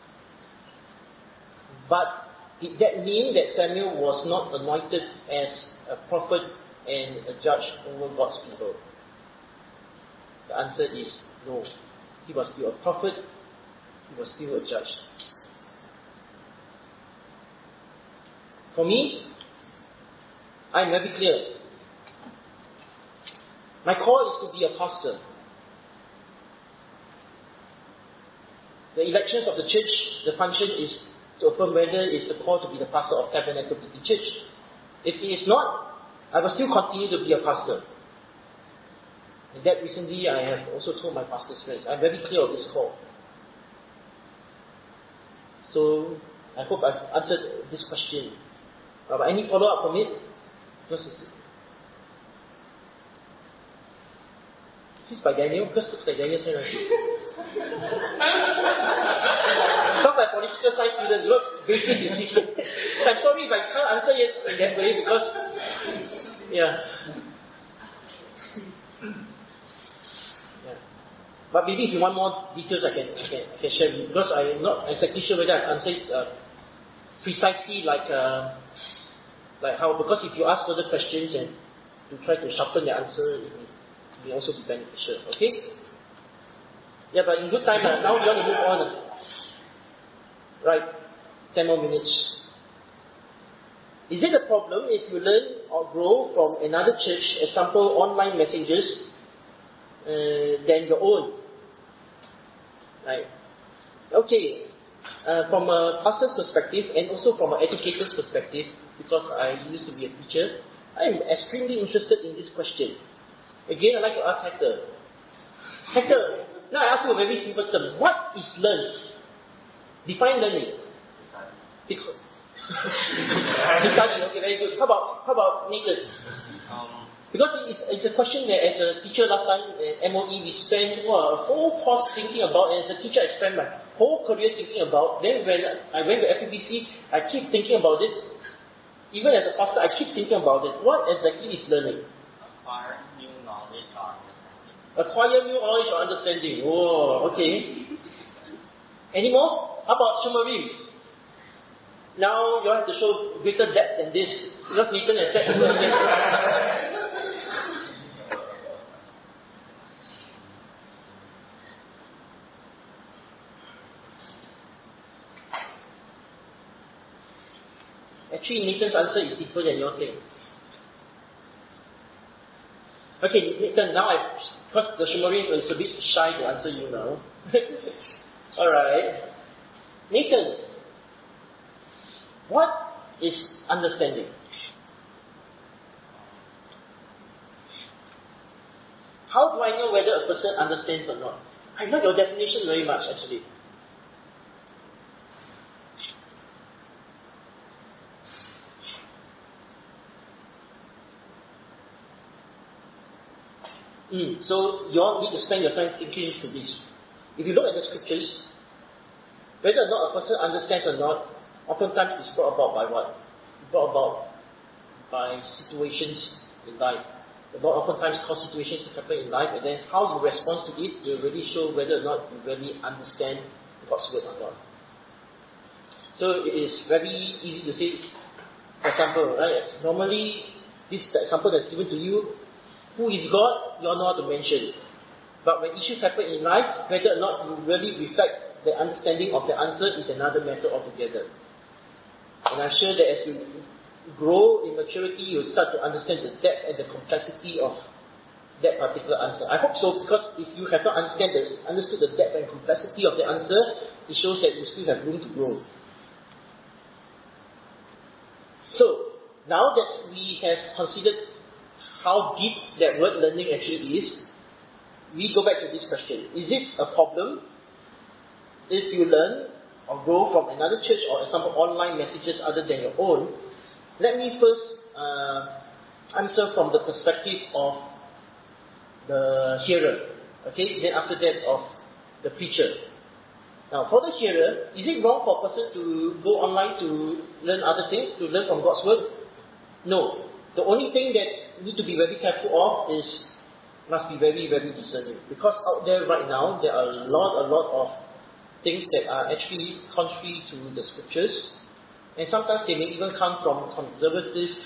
But did that mean that Samuel was not anointed as a prophet and a judge over God's people? The answer is no. He was still a prophet, he was still a judge. For me, I'm very clear. My call is to be a pastor. The elections of the church, the function is to affirm whether it's the call to be the pastor of Tabernacle City Church. If it is not, I will still continue to be a pastor. And that recently I have also told my pastor's friends. I'm very clear of this call. So, I hope I've answered this question. Uh, but any follow-up from it? Because it's, this is by Daniel, because it looks like Daniel's handwriting. Some of my political science students look basic decision. I'm sorry if I can't answer it in that way because, yeah. yeah. But maybe if you want more details, I can, I can, I can share with you. Because I'm not exactly sure whether I've answered it uh, precisely like, uh, like how, because if you ask further questions and to try to sharpen the answer, it may, it may also be beneficial. Okay? Yeah, but in good time, uh, now we want to move on. Uh. Right, ten more minutes. Is it a problem if you learn or grow from another church, example online messages, uh, than your own? Right. Okay. Uh, from a pastor's perspective and also from an educator's perspective, because I used to be a teacher, I am extremely interested in this question. Again, I'd like to ask Hector. Hector, now I ask you a very simple term. What is learn? Define learning. Because to study, okay, very good. How about how about Nathan? Um, Because it's, it's a question that as a teacher last time at M O E we spent well, a whole course thinking about, and as a teacher I spent my whole career thinking about. Then when I went to F P B C, I keep thinking about it. Even as a pastor, I keep thinking about it. What exactly is learning? acquire new knowledge or understanding. Acquire new knowledge or understanding. Oh, okay. Any more? How about Shumarim? Now you have to show greater depth than this. Because Nathan has said Actually, Nathan's answer is different than your thing. Okay, Nathan, now I, because the Shumarim is a bit shy to answer you now. Alright. Nathan, what is understanding? How do I know whether a person understands or not? I like your definition very much, actually. Mm, so you all need to spend your time thinking into this. If you look at the scriptures, whether or not a person understands or not, oftentimes it's brought about by what? It's brought about by situations in life. About oftentimes cause situations to happen in life, and then how you respond to it will really show whether or not you really understand God's word or not. So it is very easy to say, for example, right? Normally, this example that's given to you, who is God, you all know how to mention. But when issues happen in life, whether or not you really reflect the understanding of the answer is another matter altogether. And I'm sure that as you grow in maturity, you'll start to understand the depth and the complexity of that particular answer. I hope so, because if you have not understand the, understood the depth and complexity of the answer, it shows that you still have room to grow. So, now that we have considered how deep that word learning actually is, we go back to this question. Is it a problem if you learn or grow from another church or some online messages other than your own? Let me first uh, answer from the perspective of the hearer. Okay, then after that of the preacher. Now, for the hearer, is it wrong for a person to go online to learn other things, to learn from God's word? No. The only thing that you need to be very careful of is must be very, very discerning. Because out there right now, there are a lot, a lot of things that are actually contrary to the scriptures. And sometimes they may even come from conservative,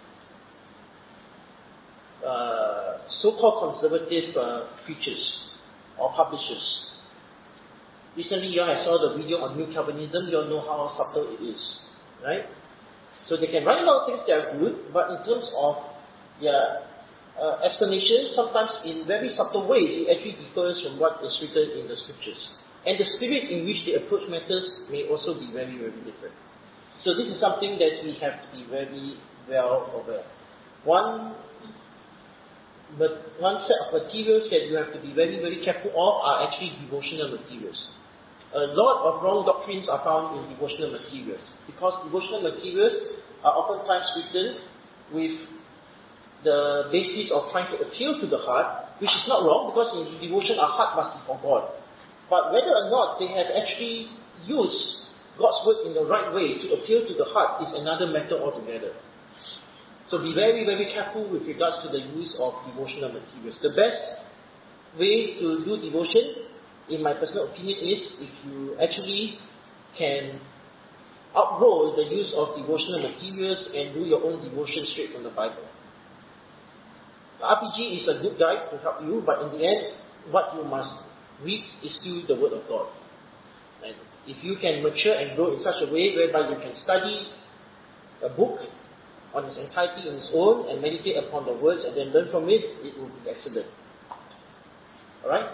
uh, so-called conservative uh, preachers or publishers. Recently, you all I saw the video on New Calvinism. You all know how subtle it is, right? So they can write a lot of things that are good, but in terms of their uh, explanation, sometimes in very subtle ways, it actually differs from what is written in the scriptures. And the spirit in which they approach matters may also be very, very different. So this is something that we have to be very well aware. One, but one set of materials that you have to be very, very careful of are actually devotional materials. A lot of wrong doctrines are found in devotional materials, because devotional materials are oftentimes written with the basis of trying to appeal to the heart, which is not wrong, because in devotion our heart must be for God. But whether or not they have actually used God's word in the right way to appeal to the heart is another matter altogether. So be very, very careful with regards to the use of devotional materials. The best way to do devotion, in my personal opinion, is if you actually can outroll the use of devotional materials and do your own devotion straight from the Bible. The R P G is a good guide to help you, but in the end, what you must read is still the Word of God. And if you can mature and grow in such a way whereby you can study a book on its entirety in its own and meditate upon the words and then learn from it, it will be excellent. Alright?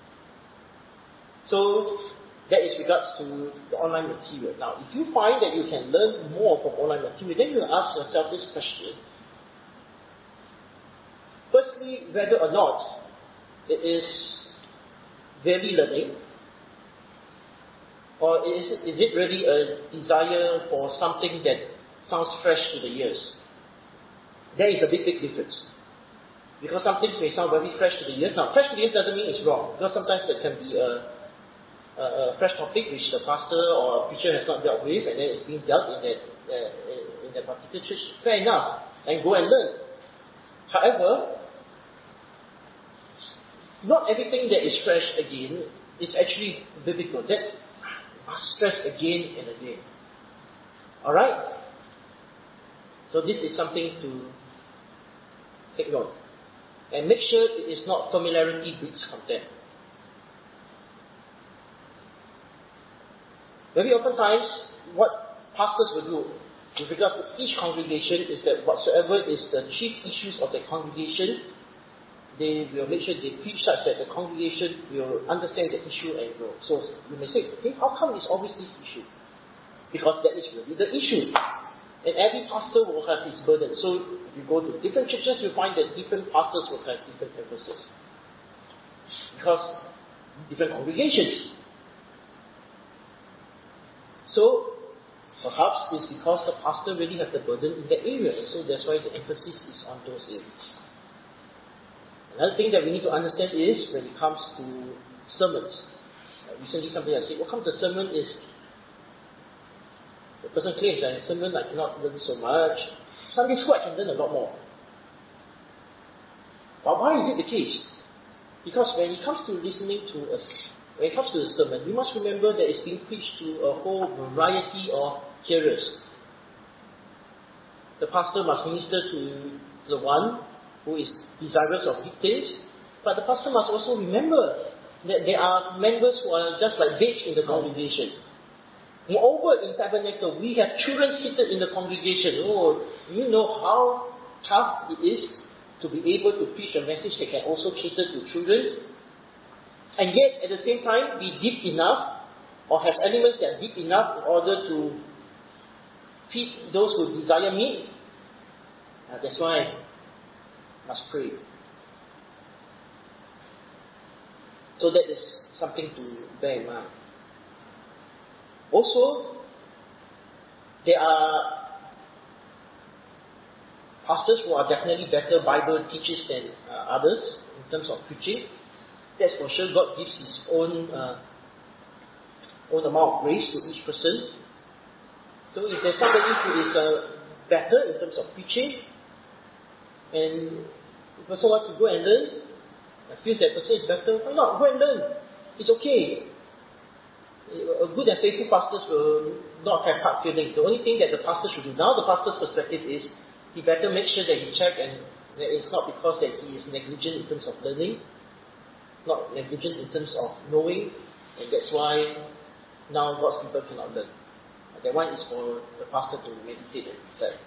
So, that is regards to the online material. Now, if you find that you can learn more from online material, then you ask yourself this question. Firstly, whether or not it is daily learning, or is it, is it really a desire for something that sounds fresh to the ears? There is a big, big difference. Because some things may sound very fresh to the ears. Now, fresh to the ears doesn't mean it's wrong, because sometimes there can be a, a, a fresh topic which the pastor or a preacher has not dealt with, and then it's being dealt in that, uh, in that particular church. Fair enough, and go and learn. However, not everything that is fresh again is actually biblical. That must stress again and again. Alright? So this is something to take note. And make sure it is not familiarity breeds contempt. Very often times, what pastors will do with regards to each congregation is that whatsoever is the chief issues of the congregation, they will make sure they preach such that the congregation will understand the issue and grow. So you may say, hey, how come it's always this issue? Because that is really the issue. And every pastor will have his burden. So if you go to different churches, you find that different pastors will have different emphasis. Because different congregations. So perhaps it's because the pastor really has the burden in that area, and so that's why the emphasis is on those areas. Another thing that we need to understand is when it comes to sermons. Uh, recently somebody has said, well, come the sermon is, the person claims that in sermon I cannot learn so much. Sunday school I can learn a lot more. But why is it the case? Because when it comes to listening to a, when it comes to the sermon, you must remember that it's being preached to a whole variety of hearers. The pastor must minister to the one who is desirous of good things, but the pastor must also remember that there are members who are just like babes in the congregation. Moreover, in Tabernacle, we have children seated in the congregation. Oh, you know how tough it is to be able to preach a message that can also cater to children, and yet at the same time be deep enough, or have elements that are deep enough in order to feed those who desire meat. Uh, that's why must pray. So that is something to bear in mind. Also, there are pastors who are definitely better Bible teachers than uh, others in terms of preaching. That's for sure. God gives His own uh, own amount of grace to each person. So if there's somebody who is uh, better in terms of preaching, and the person wants to go and learn, and feels that person is better, why not? Go and learn. It's okay. A good and faithful pastors will not have hard feelings. The only thing that the pastor should do now, the pastor's perspective is, he better make sure that he check, and that it's not because that he is negligent in terms of learning, not negligent in terms of knowing, and that's why now God's people cannot learn. That one is for the pastor to meditate and reflect.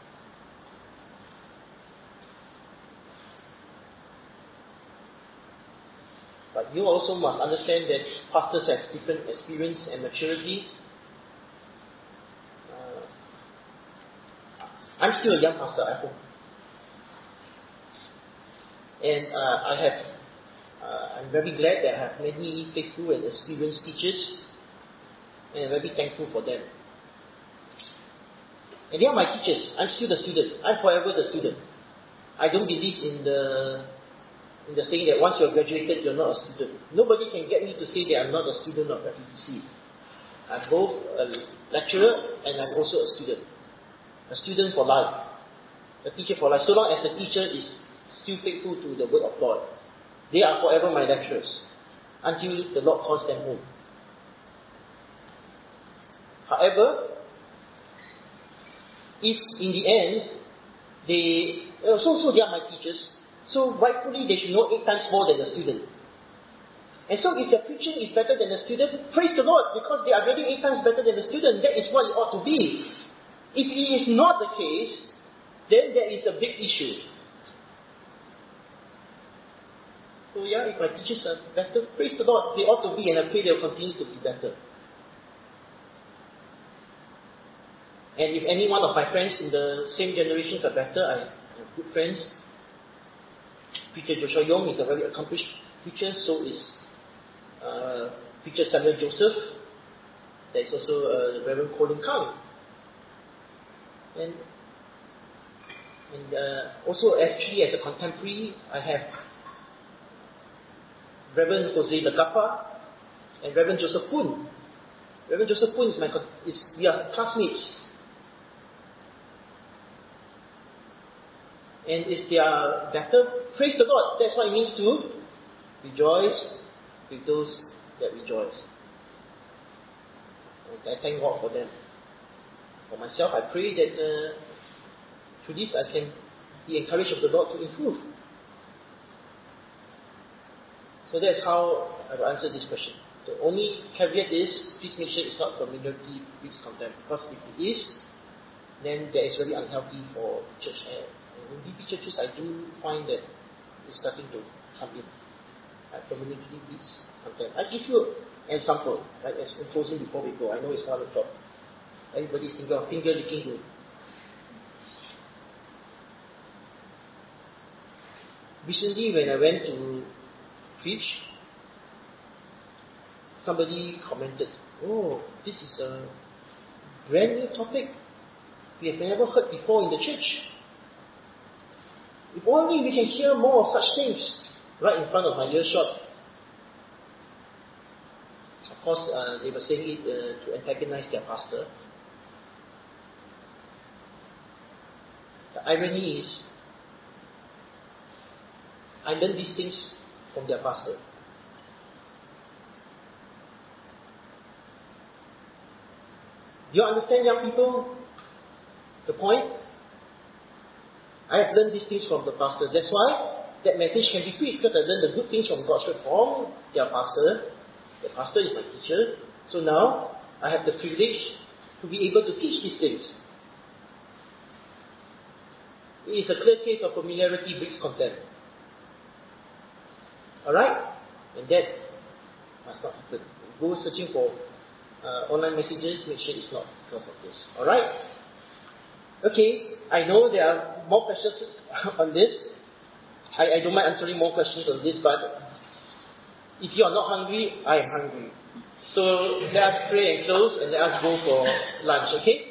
But you also must understand that pastors have different experience and maturity. Uh, I'm still a young pastor at home. And uh, I have, uh, I'm very glad that I have many faithful and experienced teachers, and I'm very thankful for them. And they are my teachers. I'm still the student. I'm forever the student. I don't believe in the in the saying that once you're graduated, you're not a student. Nobody can get me to say that I'm not a student of F E P C. I'm both a lecturer and I'm also a student. A student for life. A teacher for life. So long as the teacher is still faithful to the word of God, they are forever my lecturers until the Lord calls them home. However, if in the end, they, uh, so, so they are my teachers, so rightfully they should know eight times more than the student. And so if the preaching is better than the student, praise the Lord, because they are already eight times better than the student. That is what it ought to be. If it is not the case, then there is a big issue. So yeah, if my teachers are better, praise the Lord, they ought to be, and I pray they will continue to be better. And if any one of my friends in the same generations are better, I have good friends. Preacher Joshua Yong is a very accomplished preacher, so is uh, Preacher Samuel Joseph. There is also uh, Reverend Colin Kang. And, and uh, also actually as a contemporary, I have Reverend Jose Lagapa and Reverend Joseph Poon. Reverend Joseph Poon is my, is, we are classmates. And if they are better, praise the Lord. That's what it means to rejoice with those that rejoice. And I thank God for them. For myself, I pray that uh, through this I can be encouraged of the Lord to improve. So that's how I will answer this question. The only caveat is, please make sure it's not for minority breeds contempt. Because if it is, then that is very unhealthy for church. And in D P churches, I do find that it's starting to come in. Like community breeds contempt. I give you an example, like as in closing before we go. I know it's one o'clock. Everybody's thinking of finger licking you. Recently, when I went to preach, somebody commented, "Oh, this is a brand new topic we have never heard before in the church. If only we can hear more of such things," right in front of my earshot. Of course, uh, they were saying it uh, to antagonize their pastor. The irony is, I learned these things from their pastor. Do you understand, young people, the point? I have learned these things from the pastor. That's why that message can be preached, because I learned the good things from God's word from their pastor. The pastor is my teacher. So now, I have the privilege to be able to teach these things. It is a clear case of familiarity breeds contempt. Alright? And that must not happen. Go searching for uh, online messages, make sure it's not because of this. Alright? Okay, I know there are more questions on this. I, I don't mind answering more questions on this, but if you are not hungry, I am hungry. So let us pray and close, and let us go for lunch, okay?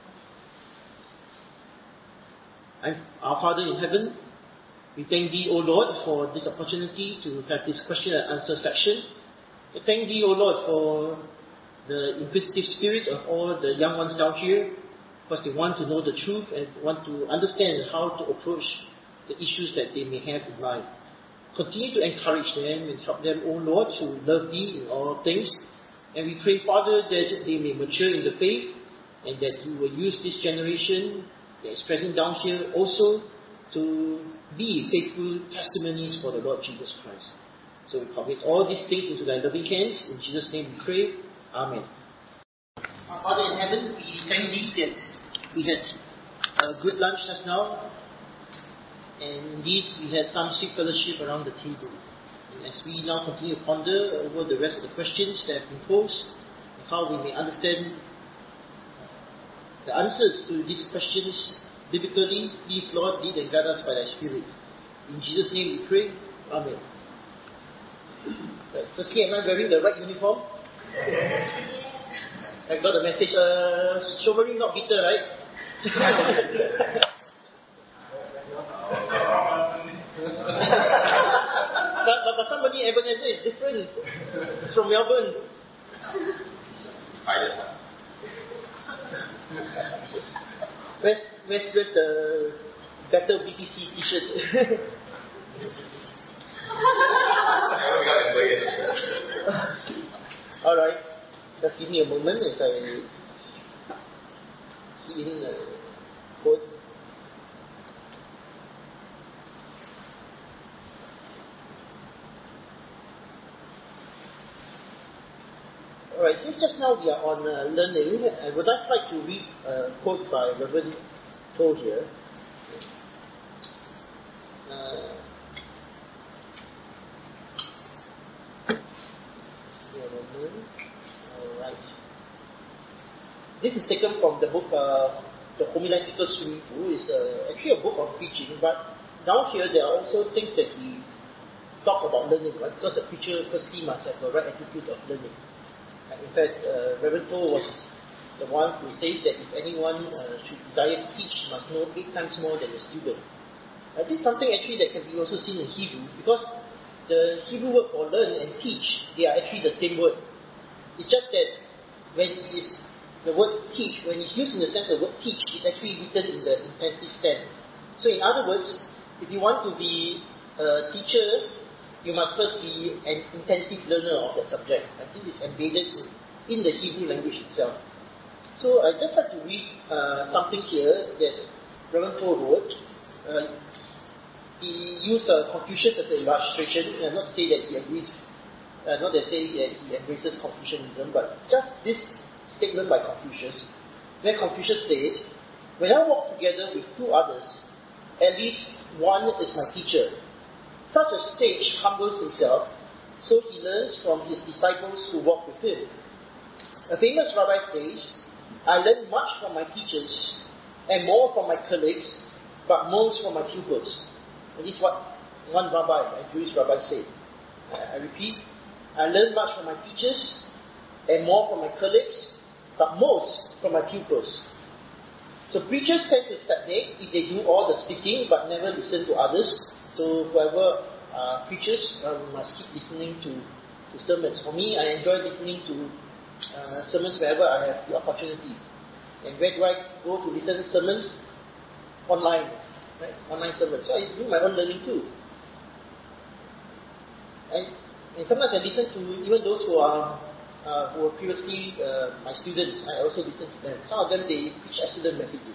I'm, our Father in heaven, we thank Thee, O Lord, for this opportunity to have this question and answer section. We thank Thee, O Lord, for the inquisitive spirit of all the young ones down here, because they want to know the truth and want to understand how to approach the issues that they may have in life. Continue to encourage them and help them, O Lord, to love Thee in all things. And we pray, Father, that they may mature in the faith, and that You will use this generation that is present down here also to be faithful testimonies for the Lord Jesus Christ. So we commit all these things into Thy loving hands. In Jesus' name we pray. Amen. Our Father in heaven, we thank Thee that we had a good lunch just now, and indeed we had some sweet fellowship around the table. And as we now continue to ponder over the rest of the questions that have been posed, and how we may understand the answers to these questions biblically, please, Lord, lead and guide us by Thy Spirit. In Jesus' name we pray. Amen. Right. Firstly, am I wearing the right uniform? I got a message, uh, sobering not bitter, right? but, but, but somebody, Ebenezer, is different. It's from Melbourne. Where's, where's, where's the better B B C t-shirt? Alright, just give me a moment as I key in the code. Alright, since just now we are on uh, learning, I would just like to read a quote by Reverend Toh here. taken from the book, uh, The Homiletical Swimming Pool. It's uh, actually a book of preaching, but down here there are also things that we talk about learning, right? Because the preacher firstly must have the right attitude of learning. And in fact, uh, Reverend Toh was the one who says that if anyone uh, should desire to teach, must know eight times more than a student. Uh, this is something actually that can be also seen in Hebrew, because the Hebrew word for learn and teach, they are actually the same word. It's just that when it is the word teach, when it's used in the sense of the word teach, it's actually written in the intensive tense. So in other words, if you want to be a teacher, you must first be an intensive learner of that subject. And this is embedded in, in the Hebrew language itself. So I just like to read uh, something here that Reverend Toh wrote. Uh, he used uh, Confucius as an illustration, and not to say that he agrees, uh, not to say that he embraces Confucianism, but just this statement by Confucius, where Confucius says, "When I walk together with two others, at least one is my teacher. Such a sage humbles himself, so he learns from his disciples who walk with him. A famous rabbi says, I learn much from my teachers, and more from my colleagues, but most from my pupils." And this is what one rabbi, a Jewish rabbi, said. I, I repeat, "I learn much from my teachers, and more from my colleagues, but most from my pupils." So preachers tend to stagnate if they do all the speaking but never listen to others. So whoever uh, preaches uh, must keep listening to, to sermons. For me, I enjoy listening to uh, sermons wherever I have the opportunity. And where do I go to listen to sermons? Online. Right? Online sermons. So I do my own learning too. And, and sometimes I listen to even those who are uh, who were previously uh, my students. I also listen to them. Some of them, they preach excellent messages.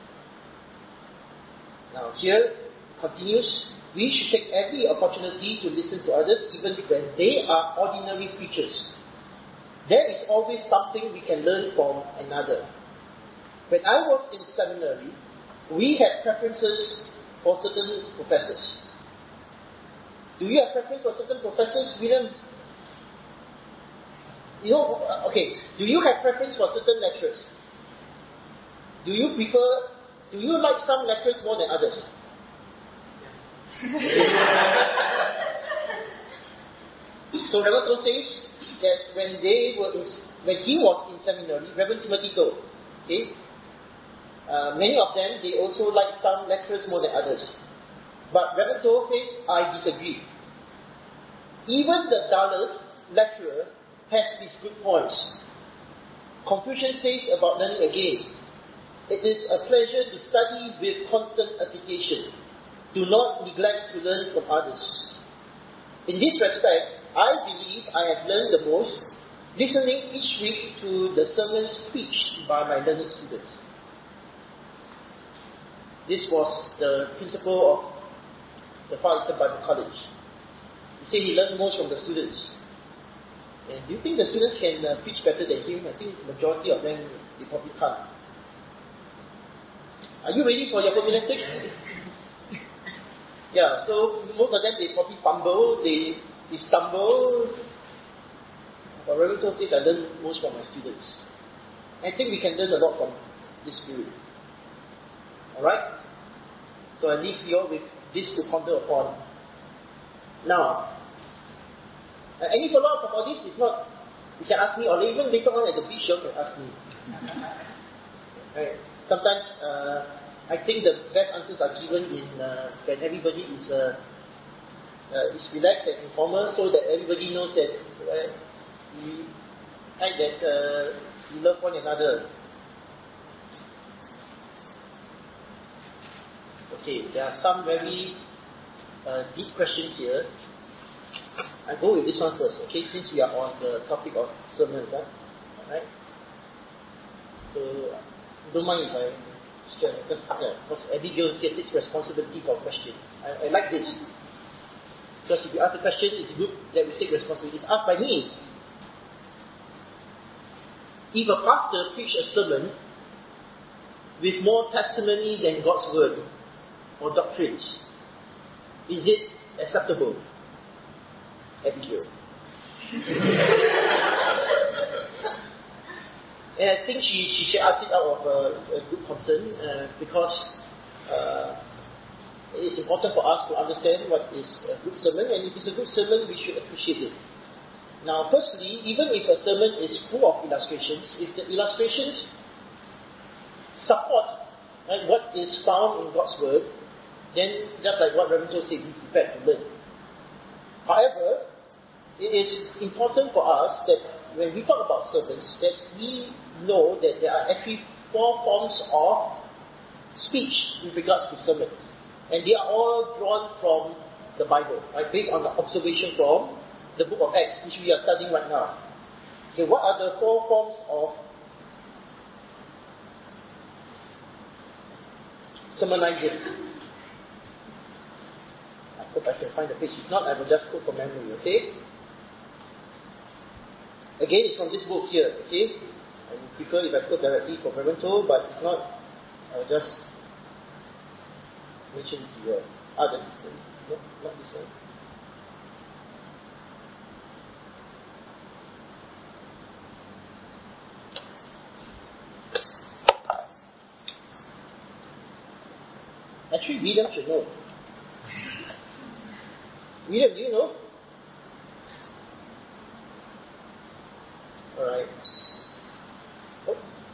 Now here continues, we should take every opportunity to listen to others, even when they are ordinary preachers. There is always something we can learn from another. When I was in seminary, we had preferences for certain professors. Do you have preference for certain professors, William? You know, okay, do you have preference for certain lecturers? Do you prefer, do you like some lecturers more than others? So Reverend Toh says that when they were in, when he was in seminary, Reverend Timothy Toh, okay, uh, many of them, they also like some lecturers more than others. But Reverend Toh says, I disagree. Even the dullest lecturer has these good points. Confucius says about learning again, it is a pleasure to study with constant application. Do not neglect to learn from others. In this respect, I believe I have learned the most listening each week to the sermons preached by my learned students. This was the principle of the Far Eastern Bible College. He said he learned most from the students. And do you think the students can uh, preach better than him? I think the majority of them, they probably can't. Are you ready for your homiletics? Yeah, so most of them, they probably fumble, they, they stumble. But Reverend Toh says, I learn most from my students. I think we can learn a lot from this spirit. Alright? So I leave you all with this to ponder upon. Now, uh, any follow-up from all this? If not, you can ask me, or even later on at the beach, you can ask me. Right. Sometimes, uh, I think the best answers are given in uh, when everybody is uh, uh, is relaxed and informal, so that everybody knows that uh, we like that uh, we love one another. Okay, there are some very uh, deep questions here. I go with this one first, okay, since we are on the topic of sermons, huh? Alright? So, don't mind if I share, because, yeah, because Abigail gets its responsibility for question. I, I like this. Because if you ask a question, it's good that we take responsibility. It's asked by me. If a pastor preach a sermon with more testimony than God's word or doctrines, is it acceptable? Abigail. And I think she, she, she asked it out of a, a good concern uh, because uh, it is important for us to understand what is a good sermon, and if it's a good sermon, we should appreciate it. Now, firstly, even if a sermon is full of illustrations, if the illustrations support right, what is found in God's Word, then just like what Reverend Joe said, be prepared to learn. However, it is important for us that when we talk about sermons, that we know that there are actually four forms of speech with regards to sermons. And they are all drawn from the Bible, right, based on the observation from the book of Acts, which we are studying right now. Okay, what are the four forms of sermonizing? I hope I can find the page. If not, I will just quote from memory, okay? Again, it's from this book here, okay? I would prefer if I quote directly from Reverend Toh, but if not, I will just mention it here. Ah, the, the, no, not this one. Actually, William should know. William, do you know? Alright. Oh.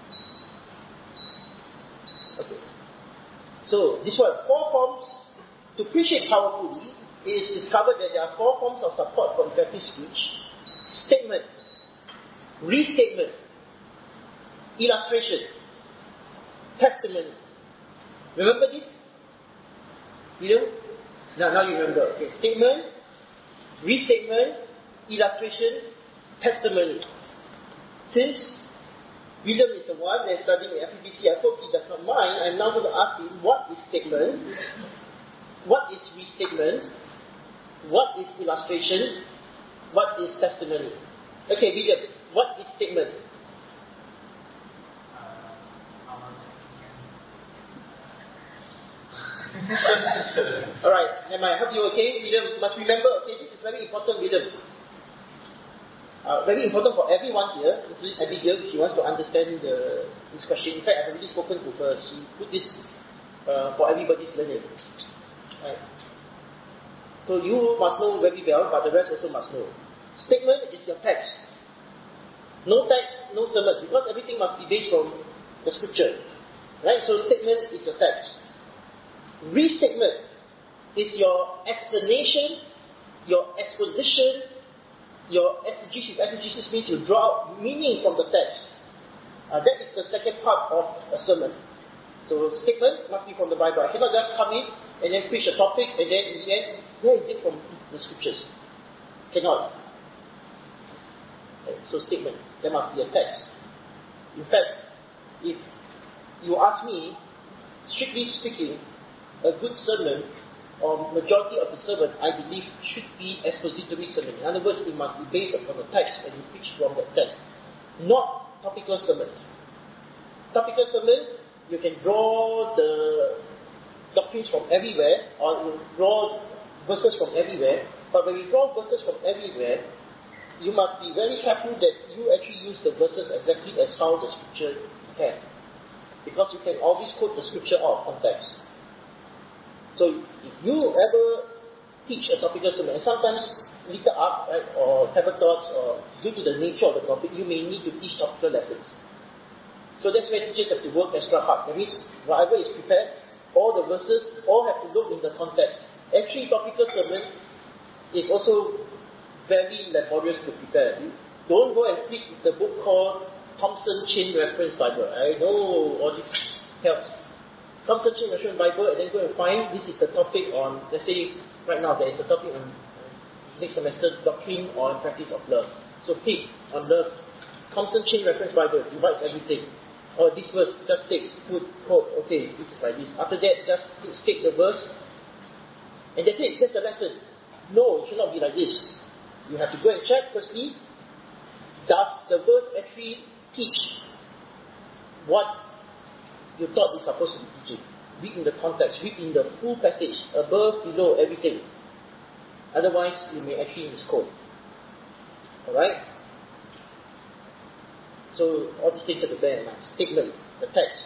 Okay. So, this one, four forms to preach it powerfully. It is discovered that there are four forms of support for effective speech: statement, restatement, illustration, testimony. Remember this? You know? Now, now you remember. Okay. Statement, restatement, illustration, testimony. Since William is the one that is studying at F P B C, I hope he does not mind. I'm now going to ask him what is statement, what is restatement, what is illustration, what is testimony. Okay, William, what is statement? Alright, never mind. I hope you okay. William, must remember, okay, this is very important, William. Uh, very important for everyone here, including Abigail, if she wants to understand the, this question. In fact, I've already spoken to her. She put this uh, for everybody's learning. Right. So you must know very well, but the rest also must know. Statement is your text. No text, no sermon, because everything must be based from the scripture. Right? So statement is your text. Restatement is your explanation, your exposition, your exegesis. Exegesis means you draw out meaning from the text. Uh, that is the second part of a sermon. So statement must be from the Bible. I cannot just come in and then preach a topic and then in the end, where is it from the scriptures? Cannot. Okay, so statement, there must be a text. In fact, if you ask me, strictly speaking, a good sermon, or majority of the sermon, I believe, should be expository sermon. In other words, it must be based upon the text and you preach from the text. Not topical sermon. Topical sermon, you can draw the doctrines from everywhere, or you draw verses from everywhere, but when you draw verses from everywhere, you must be very careful that you actually use the verses exactly as how the scripture can. Because you can always quote the scripture out of context. So if you ever teach a topical sermon, and sometimes litter up, right, or have a thoughts, or due to the nature of the topic, you may need to teach topical lessons. So that's where teachers have to work extra hard. That means whatever is prepared, all the verses, all have to look in the context. Actually, topical sermon is also very laborious to prepare. You don't go and pick the book called Thompson Chain Reference Bible. I know all this helps. Thompson Chain Reference Bible, and then go and find this is the topic on, let's say, right now there is a topic on next semester, doctrine on practice of love. So pick on love. Thompson Chain Reference Bible divides everything. Or this verse, just take, put, quote, okay, this is like this. After that, just take the verse, and that's it, that's the lesson. No, it should not be like this. You have to go and check firstly, does the verse actually teach what you thought it's supposed to be teaching? Read in the context, read in the full passage, above, below, everything. Otherwise, you may actually misquote. Alright? So all these things have to bear in mind. Statement, the text.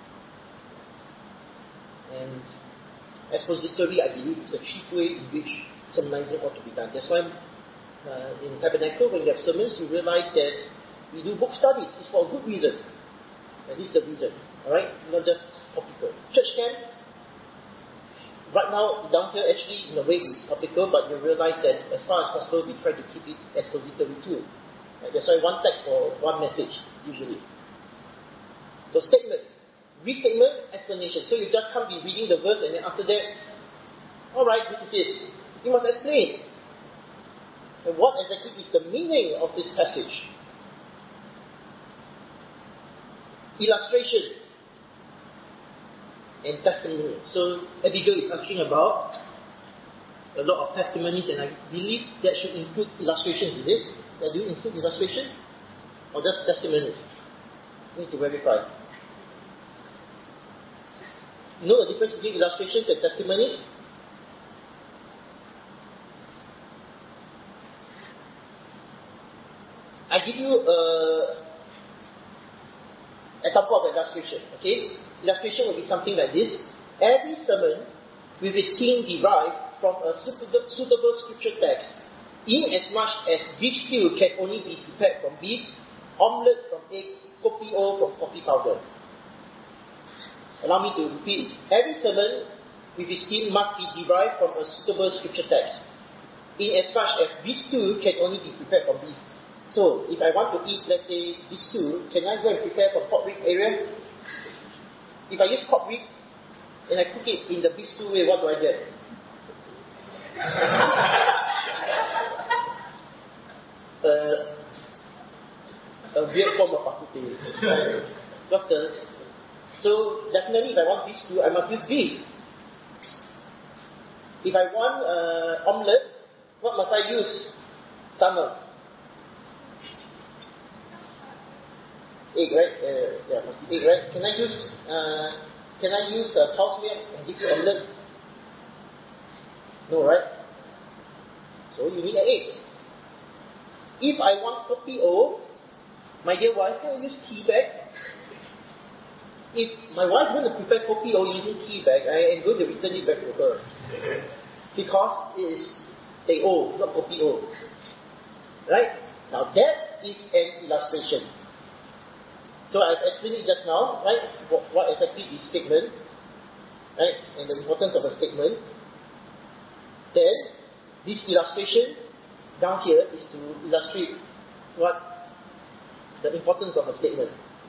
And expository, I believe, is the chief way in which sermonizing ought to be done. That's why uh, in Tabernacle, when you have sermons, you realize that we do book studies. It's for a good reason. And this is the reason. Alright? Not just topical. Church camp, right now, down here, actually, in a way, it's topical, but you realize that as far as possible, we try to keep it expository too. Right? That's why one text for one message, usually. So statement. Restatement, explanation. So you just can't be reading the verse and then after that, alright, this is it. You must explain. And what exactly is the meaning of this passage? Illustration and testimony. So Abigail is asking about a lot of testimonies, and I believe that should include illustrations, is it? That do you include illustration? Or just testimonies? You need to verify. You know the difference between illustrations and testimonies? I give you an example of illustration. Okay? Illustration will be something like this. Every sermon with its theme derived from a suitable, suitable scripture text, in as much as beef stew can only be prepared from beef, omelette from egg, kopi O from coffee powder. Allow me to repeat. Every sermon with its theme must be derived from a suitable scripture text, in as much as beef stew can only be prepared from beef. So, if I want to eat, let's say, beef stew, can I go and prepare from pork rib area? If I use pork rib and I cook it in the beef stew way, what do I get? uh, a weird form of pakute. What's the So, definitely if I want beef stew, I must use beef. If I want uh, omelette, what must I use? Summer. Egg, right? Uh, yeah, must be egg, right? Can I use, uh, can I use uh, cow's milk and give you omelette? No, right? So, you need an egg. If I want kopi O, my dear wife, can I use tea bag? If my wife wants to prepare kopi O using tea bag, I am going to return it back to her. Because it is teh O, not kopi O. Right? Now that is an illustration. So I've explained it just now, right? What, what exactly is statement, right? And the importance of a statement. Then, this illustration down here is to illustrate what the importance of a statement.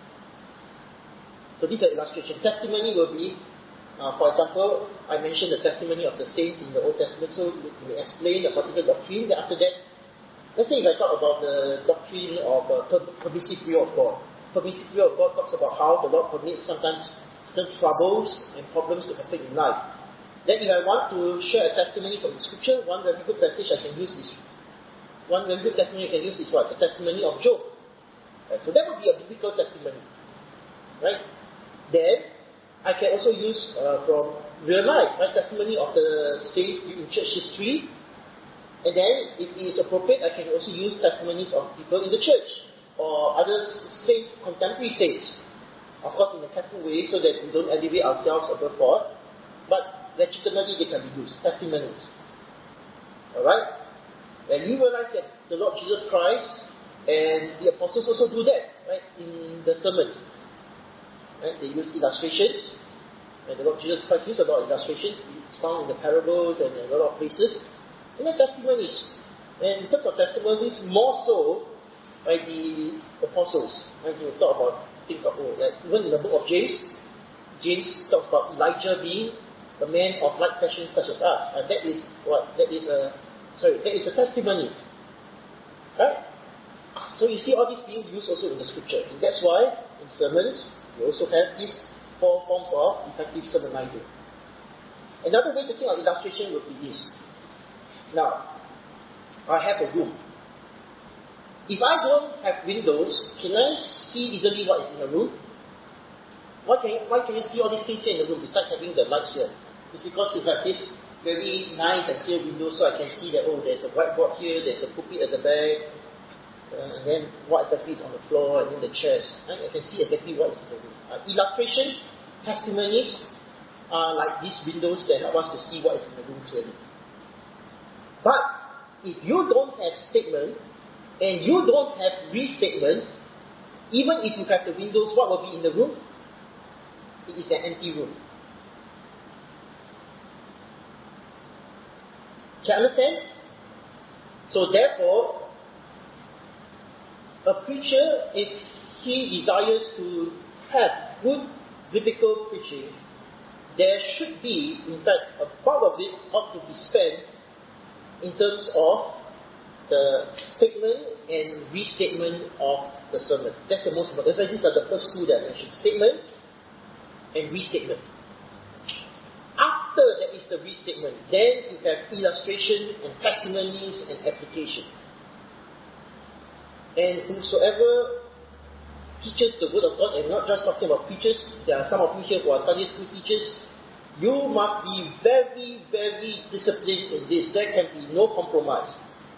So this is an illustration. Testimony will be, uh, for example, I mentioned the testimony of the saints in the Old Testament, so we will explain a particular doctrine. Then after that, let's say if I talk about the doctrine of uh, permissive will of God. Permissive will of God talks about how the Lord permits sometimes certain troubles and problems to happen in life. Then if I want to share a testimony from the scripture, one very good passage I can use is, one very good testimony I can use is what? The testimony of Job. Right, so that would be a biblical testimony. Right? Then, I can also use uh, from real life, right? Testimony of the saints in church history. And then, if it is appropriate, I can also use testimonies of people in the church or other saints, contemporary saints. Of course, in a careful way, so that we don't elevate ourselves above God. But legitimately, they can be used. Testimonies. Alright? And you realize that the Lord Jesus Christ and the apostles also do that, right? In the sermons. Right? They use illustrations. And the Lord Jesus Christ used a lot of illustrations. It's found in the parables and in a lot of places. And then testimonies. And in terms of testimonies, more so by the apostles. When you talk about things of old. Like even in the book of James, James talks about Elijah being a man of like passion such as us. And that is what? That is a sorry, that is a testimony. Right? So you see all these being used also in the scripture. And that's why in sermons you also have these four forms of effective sermonizing. Another way to think of illustration would be this. Now, I have a room. If I don't have windows, can I see easily what is in the room? Why can, you, why can you see all these things here in the room besides having the lights here? It's because you have this very nice and clear window, so I can see that, oh, there's a whiteboard here, there's a pulpit at the back, Uh, and then what exactly is on the floor and in the chairs. Right? I can see exactly what is in the room. Uh, illustration, testimonies are like these windows that help us to see what is in the room clearly. But if you don't have statement and you don't have restatement, even if you have the windows, what will be in the room? It is an empty room. Can you understand? So therefore, a preacher, if he desires to have good biblical preaching, there should be, in fact, a part of it ought to be spent in terms of the statement and restatement of the sermon. That's the most important. That's why these are the first two that I mentioned. Statement and restatement. After there is the restatement, then you have illustration and testimonies and application. And whosoever teaches the word of God, and not just talking about preachers, there are some of you here who are Sunday school teachers, you must be very, very disciplined in this. There can be no compromise.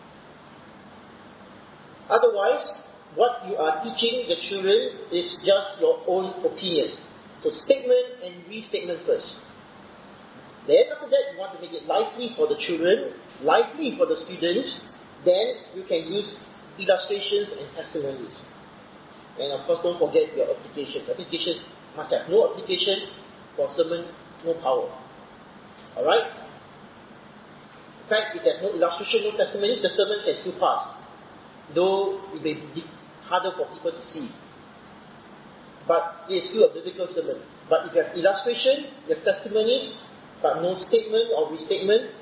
Otherwise, what you are teaching the children is just your own opinion. So statement and restatement first. Then after that, you want to make it lively for the children, lively for the students, then you can use illustrations and testimonies. And of course, don't forget your application. Application must have no application, for sermon, no power. Alright? In fact, if there's no illustration, no testimonies, the sermon can still pass. Though it may be harder for people to see. But it is still a biblical sermon. But if you have illustration, you have testimonies, but no statement or restatement,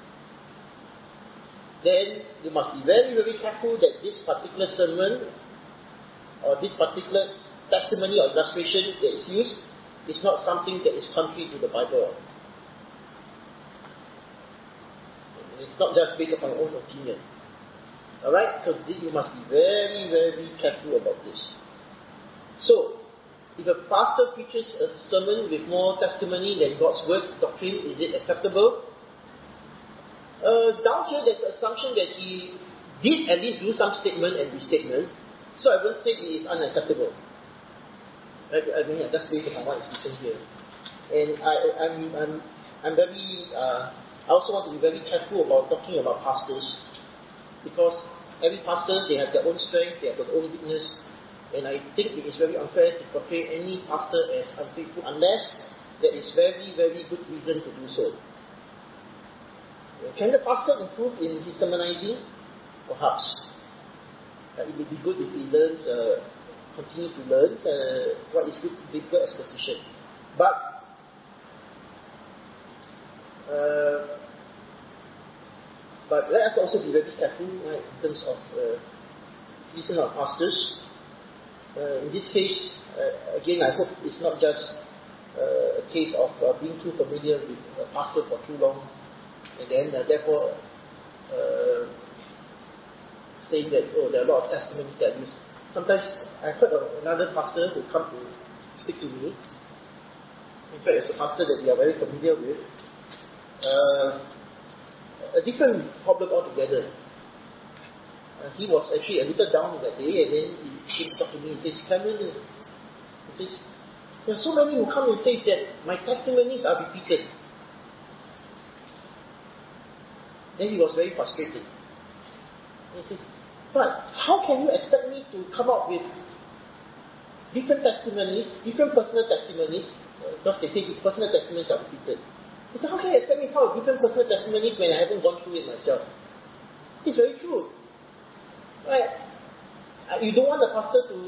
then you must be very, very careful that this particular sermon or this particular testimony or illustration that is used is not something that is contrary to the Bible. It's not just based upon your own opinion. Alright? So you must be very, very careful about this. So, if a pastor preaches a sermon with more testimony than God's word, doctrine, is it acceptable? Uh, down here there's an assumption that he did at least do some statement and restatement, so I won't say it is unacceptable. I, I mean, I just based on what is written here. And I, I'm, I'm, I'm very, uh, I also want to be very careful about talking about pastors, because every pastor, they have their own strength, they have their own weakness, and I think it is very unfair to portray any pastor as unfaithful unless there is very, very good reason to do so. Can the pastor improve in his sermonizing? Perhaps. Uh, it would be good if he learns, uh, continue to learn uh, what is good biblical exposition. But, uh, but let us also be very careful, right, in terms of uh, listen of pastors. Uh, in this case, uh, again, I hope it's not just uh, a case of uh, being too familiar with a pastor for too long, and then uh, therefore uh, saying that, oh, there are a lot of testimonies that are used. Sometimes I heard of another pastor who come to speak to me. In fact, it's a pastor that we are very familiar with. Uh, a different problem altogether. Uh, he was actually a little down that day, and then he came to talk to me and says, Cameron, he says, there are so many who come and say that my testimonies are repeated. Then he was very frustrated. And he said, but how can you expect me to come up with different testimonies, different personal testimonies, uh, because they say personal testimonies are repeated. He said, how can you expect me to come up with different personal testimonies when I haven't gone through it myself? It's very true. Right? Uh, you don't want the pastor to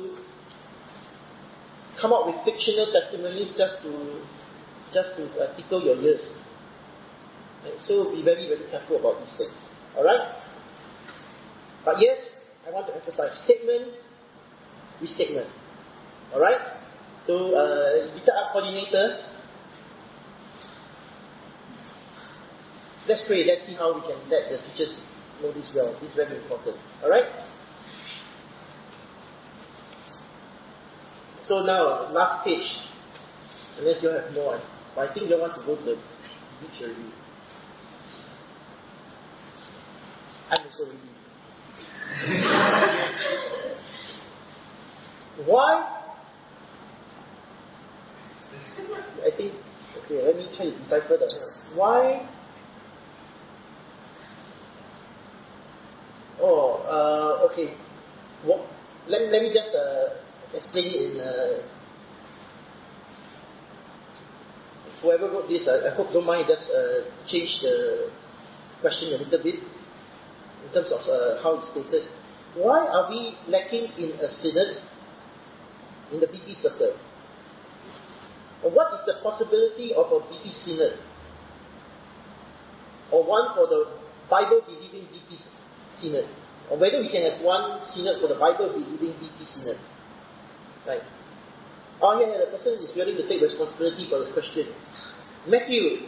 come up with fictional testimonies just to just to uh, tickle your ears. Right? So be very, very careful about these things. Alright? But yes, I want to emphasize statement, restatement. Alright? So, uh, Vita Art Coordinator, let's pray, let's see how we can let the teachers know this well. This is very important. Alright? So now, last page. Unless you have more. But I think you want to go to the beach already. I'm also ready. Why? I think, okay, let me try to decipher that. Why? Oh, uh, okay. What, let, let me just uh, explain it in. Uh, whoever wrote this, uh, I hope don't mind, just uh, change the question a little bit in terms of uh, how it's stated. Why are we lacking in a synod in the B P circle? What is the possibility of a B P synod? Or one for the Bible-believing B P synod? Or whether we can have one synod for the Bible-believing B P synod? Right. Oh yeah, the person is willing to take responsibility for the question. Matthew.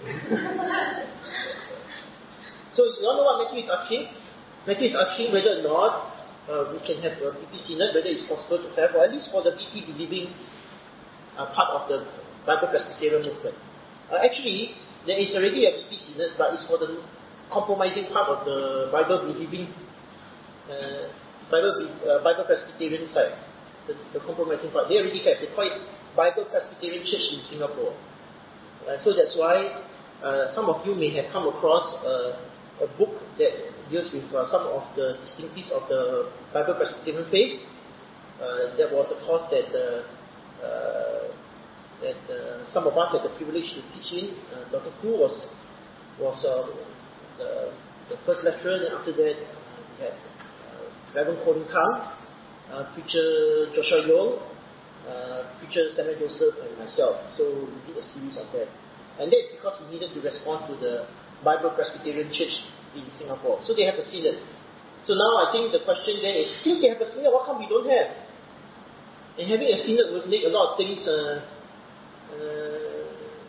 So you all know what Matthew is asking? Matthew is asking whether or not uh, we can have a B P synod, whether it's possible to have, or at least for the B P believing Uh, part of the Bible Presbyterian movement. Uh, actually, there is already a B P synod, but it's for the compromising part of the Bible believing, uh, Bible uh, Bible Presbyterian side, the, the compromising part. They already have. They call it Bible Presbyterian Church in Singapore. Uh, so that's why uh, some of you may have come across uh, a book that deals with uh, some of the distinctives of the Bible Presbyterian faith. Uh, that was a course that. Uh, Uh, that uh, some of us had the privilege to teach in. Uh, Doctor Koo was was uh, the, the first lecturer, and after that uh, we had uh, Reverend Colin Kang, uh, Preacher Joshua Yong, uh, Preacher Samuel Joseph, and myself. So we did a series of that. And that's because we needed to respond to the Bible Presbyterian Church in Singapore. So they have a synod. So now I think the question there is, since they have a synod, what come we don't have? And having a synod would make a lot of things uh, uh,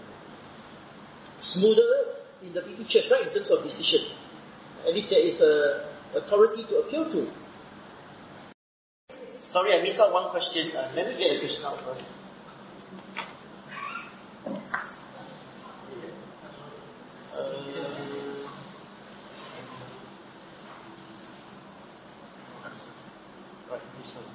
smoother in the B P church, right, in terms of decision. At least there is a authority to appeal to. Sorry, I missed out one question. Uh, let me get a question out first. Uh, right, this one.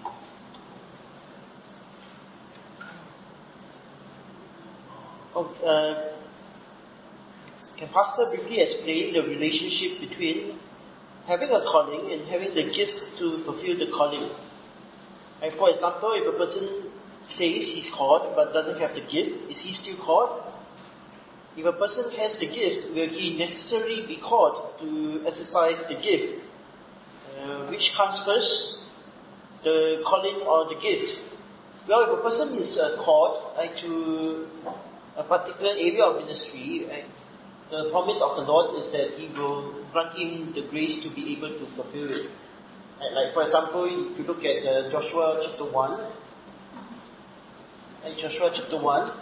Oh, uh, can Pastor briefly explain the relationship between having a calling and having the gift to fulfill the calling? Like for example, if a person says he's called but doesn't have the gift, is he still called? If a person has the gift, will he necessarily be called to exercise the gift? Uh, which comes first, the calling or the gift? Well, if a person is uh, called uh, to a particular area of ministry, right, the promise of the Lord is that He will grant him the grace to be able to fulfill it. Right, like for example, if you look at uh, Joshua chapter one, right, Joshua chapter one,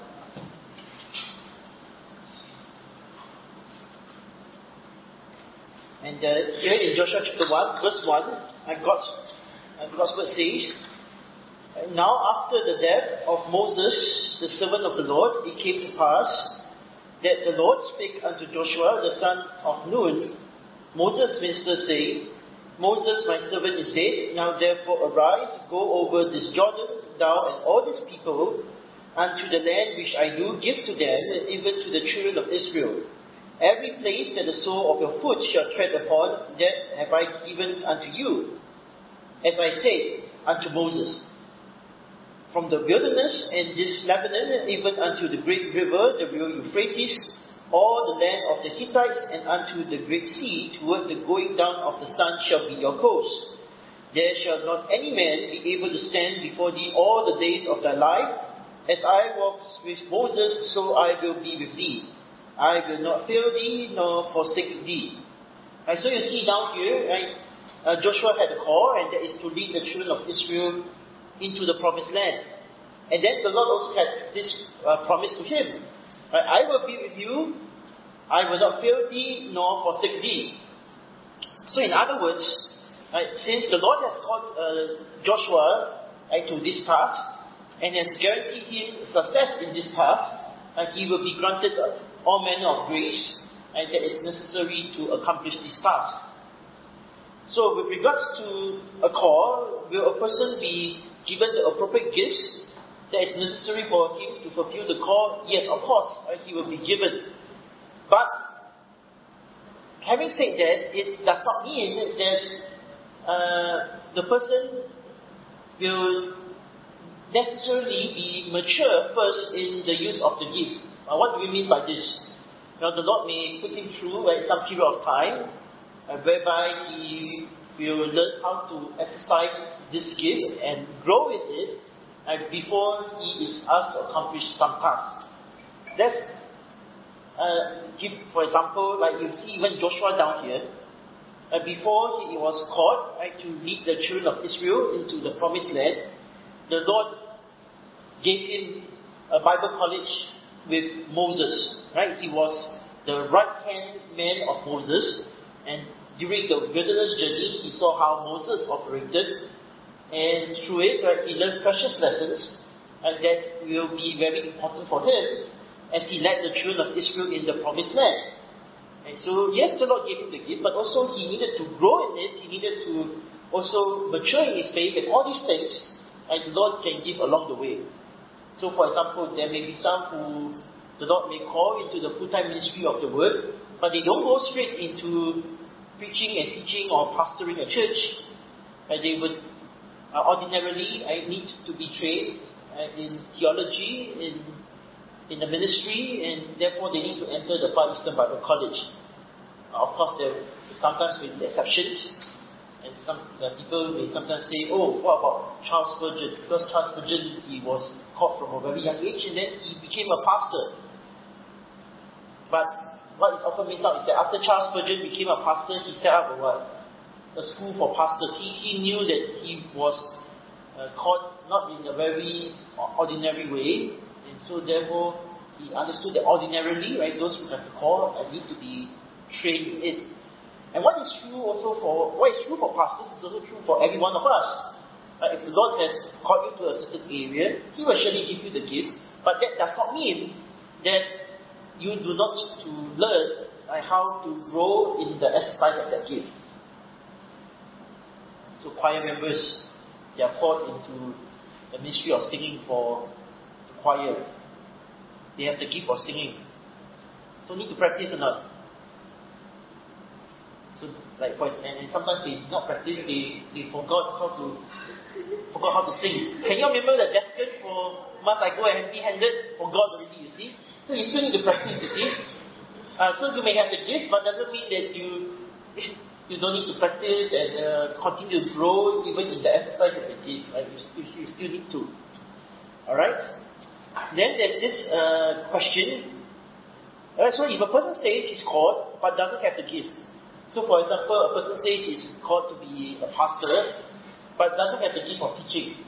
and uh, here in Joshua chapter one, verse one, uh, God's, uh, God's word says, now after the death of Moses, the servant of the Lord, it came to pass that the Lord spake unto Joshua, the son of Nun, Moses' minister, saying, Moses, my servant, is dead. Now therefore arise, go over this Jordan, thou and all these people, unto the land which I do give to them, even to the children of Israel. Every place that the sole of your foot shall tread upon, that have I given unto you, as I said unto Moses. From the wilderness and this Lebanon, even unto the great river, the river Euphrates, all the land of the Hittites, and unto the great sea, toward the going down of the sun shall be your coast. There shall not any man be able to stand before thee all the days of thy life. As I was with Moses, so I will be with thee. I will not fail thee, nor forsake thee. And so you see down here, right, uh, Joshua had a call, and that is to lead the children of Israel into the promised land. And then the Lord also had this uh, promise to him. Right, I will be with you, I will not fail thee, nor forsake thee. So in other words, right, since the Lord has called uh, Joshua right, to this path, and has guaranteed him success in this path, uh, he will be granted uh, all manner of grace and that is necessary to accomplish this task. So with regards to a call, will a person be given the appropriate gifts that is necessary for him to fulfill the call, yes, of course, right, he will be given. But having said that, it does not mean that uh, the person will necessarily be mature first in the use of the gift. Uh, what do we mean by this? Now, the Lord may put him through uh, some period of time uh, whereby he will learn how to exercise this gift and grow in it uh, before he is asked to accomplish some task. Let's uh, give, for example, like you see even Joshua down here, uh, before he was called right, to lead the children of Israel into the promised land, the Lord gave him a Bible college with Moses, right? He was the right-hand man of Moses, and during the wilderness journey, he saw how Moses operated, and through it, right, he learned precious lessons, and that will be very important for him as he led the children of Israel in the promised land. And so, yes, the Lord gave him the gift, but also he needed to grow in it, he needed to also mature in his faith, and all these things, and the Lord can give along the way. So, for example, there may be some who the Lord may call into the full-time ministry of the Word, but they don't go straight into preaching and teaching or pastoring a church. Uh, they would uh, ordinarily uh, need to be trained uh, in theology, in in the ministry, and therefore they need to enter the Far Eastern Bible College. Uh, of course, there sometimes may be exceptions, and some uh, people may sometimes say, "Oh, what about Charles Spurgeon? Because Charles Spurgeon, he was called from a very young age, and then he became a pastor." But what is often missed out is that after Charles Spurgeon became a pastor, he set up a what? A school for pastors. He, he knew that he was uh, called not in a very ordinary way, and so therefore he understood that ordinarily, right, those who have the call uh, need to be trained in it. And what is true also for what is true for pastors is also true for every one of us. Uh, if the Lord has called you to a certain area, He will surely give you the gift, but that does not mean that you do not need to learn uh, how to grow in the exercise of that gift. So choir members, they are called into the ministry of singing for the choir. They have the gift of singing. So need to practice or not? So like for and, and sometimes they did not practice, they, they forgot how to forgot how to sing. Can you remember the descant for Must I Go Empty-Handed? Forgot already, you see. So you still need to practice, you see. Uh, so you may have the gift, but doesn't mean that you you don't need to practice and uh, continue to grow even in the exercise of the gift. Right? You, you, you still need to. Alright? Then there's this uh, question. Alright, so if a person says he's called but doesn't have the gift. So for example, a person says he's called to be a pastor but doesn't have the gift of teaching.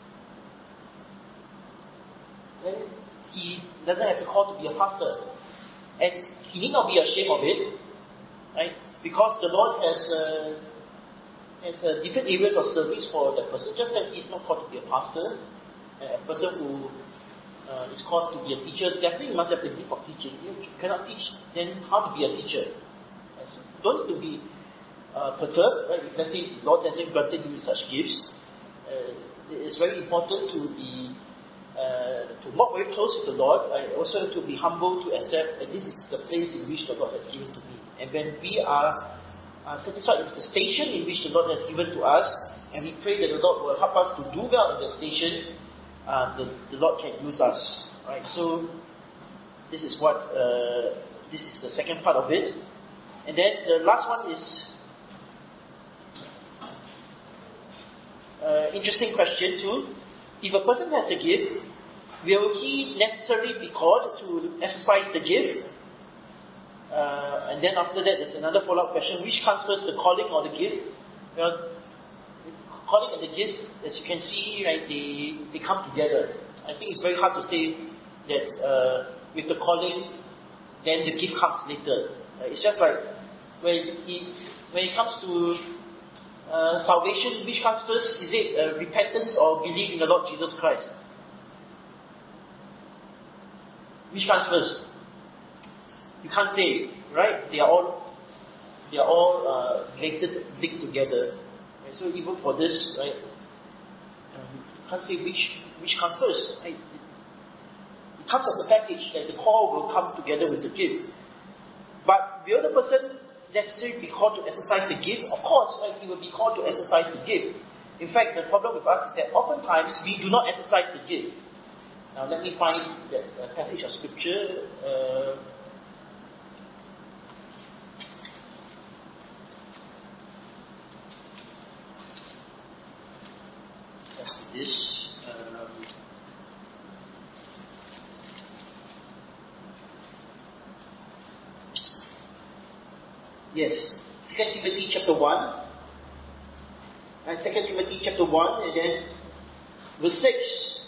Then he doesn't have the call to be a pastor. And he need not be ashamed of it, right? Because the Lord has uh, has uh, different areas of service for that person. Just as he's not called to be a pastor, and a person who uh, is called to be a teacher, definitely must have the gift of teaching. You cannot teach, then how to be a teacher? Right? So don't need to be uh, perturbed, right? If let's say the Lord hasn't granted you such gifts, uh, it's very important to be Uh, to walk very close with the Lord, and also to be humble to accept that this is the place in which the Lord has given to me. And when we are uh, satisfied with the station in which the Lord has given to us, and we pray that the Lord will help us to do well in the station, uh, the, the Lord can use us. Right? So this is what uh, this is the second part of it. And then the last one is uh, interesting question too. If a person has a gift, will he necessarily be called to exercise the gift? Uh, and then after that, there's another follow-up question: which comes first, the calling or the gift? Well, calling and the gift, as you can see, right, they they come together. I think it's very hard to say that uh, with the calling, then the gift comes later. Uh, it's just like when it when it comes to Uh, salvation, which comes first? Is it uh, repentance or belief in the Lord Jesus Christ? Which comes first? You can't say, right? They are all, they are all uh, related, linked together. And so even for this, right? Um, can't say which which comes first. Right? It comes as a package that the call will come together with the gift. But will the person necessarily be called to exercise the gift? Of course, right? He will be called to exercise the gift. In fact, the problem with us is that oftentimes we do not exercise the gift. Now let me find that uh, passage of scripture. Uh, this. Um, yes, Second Timothy chapter one. And Second Timothy chapter one, and then verse six.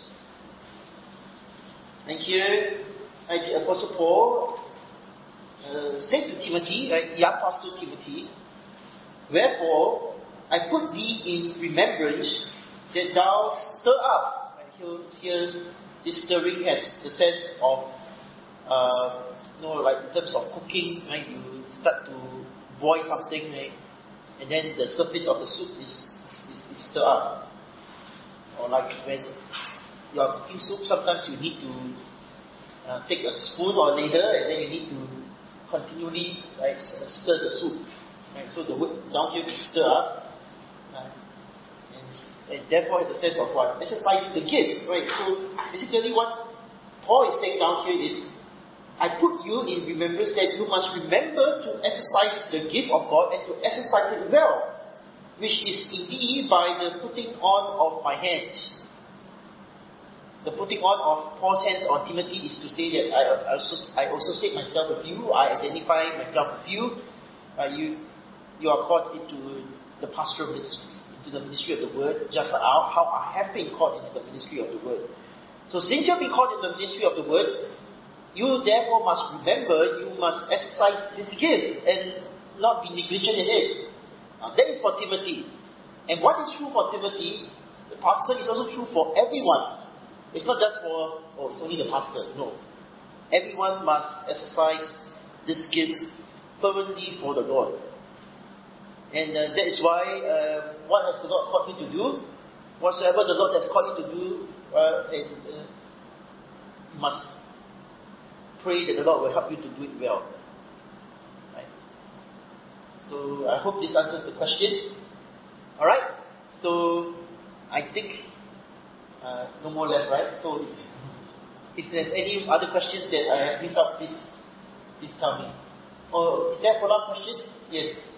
And here, uh, the Apostle Paul uh, said to Timothy, uh, young pastor Timothy, "Wherefore I put thee in remembrance that thou stir up." And here, here this stirring has the sense of, uh, you know, like in terms of cooking, right? You start to boil something, right? And then the surface of the soup is, is, is stirred up. Or like when you are cooking soup, sometimes you need to uh, take a spoon or ladle, and then you need to continually right, stir the soup. Right? So the word down here is stir up. Uh, and, and therefore it's a sense of what? Exercising the gift. Right? So basically what Paul is saying down here is, I put you in remembrance that you must remember to exercise the gift of God and to exercise it well, which is indeed by the putting on of my hands. The putting on of Paul's hands on Timothy is to say that I, I associate myself with you, I identify myself with you. Uh, you you are called into the pastoral ministry, into the ministry of the word, just like how I have been called into the ministry of the word. So since you have been called into the ministry of the word, you therefore must remember, you must exercise this gift and not be negligent in it. Now, that is for Timothy. And what is true for Timothy, the pastor, is also true for everyone. It's not just for, oh, it's only the pastor. No. Everyone must exercise this gift fervently for the Lord. And uh, that is why, uh, what has the Lord called you to do? Whatsoever the Lord has called you to do, uh, and, uh, you must pray that the Lord will help you to do it well. Right? So I hope this answers the question. Alright? So I think uh, no more left, right? So if, if there's any other questions that I have missed out, please, please tell me. Or is there a follow-up question? Yes.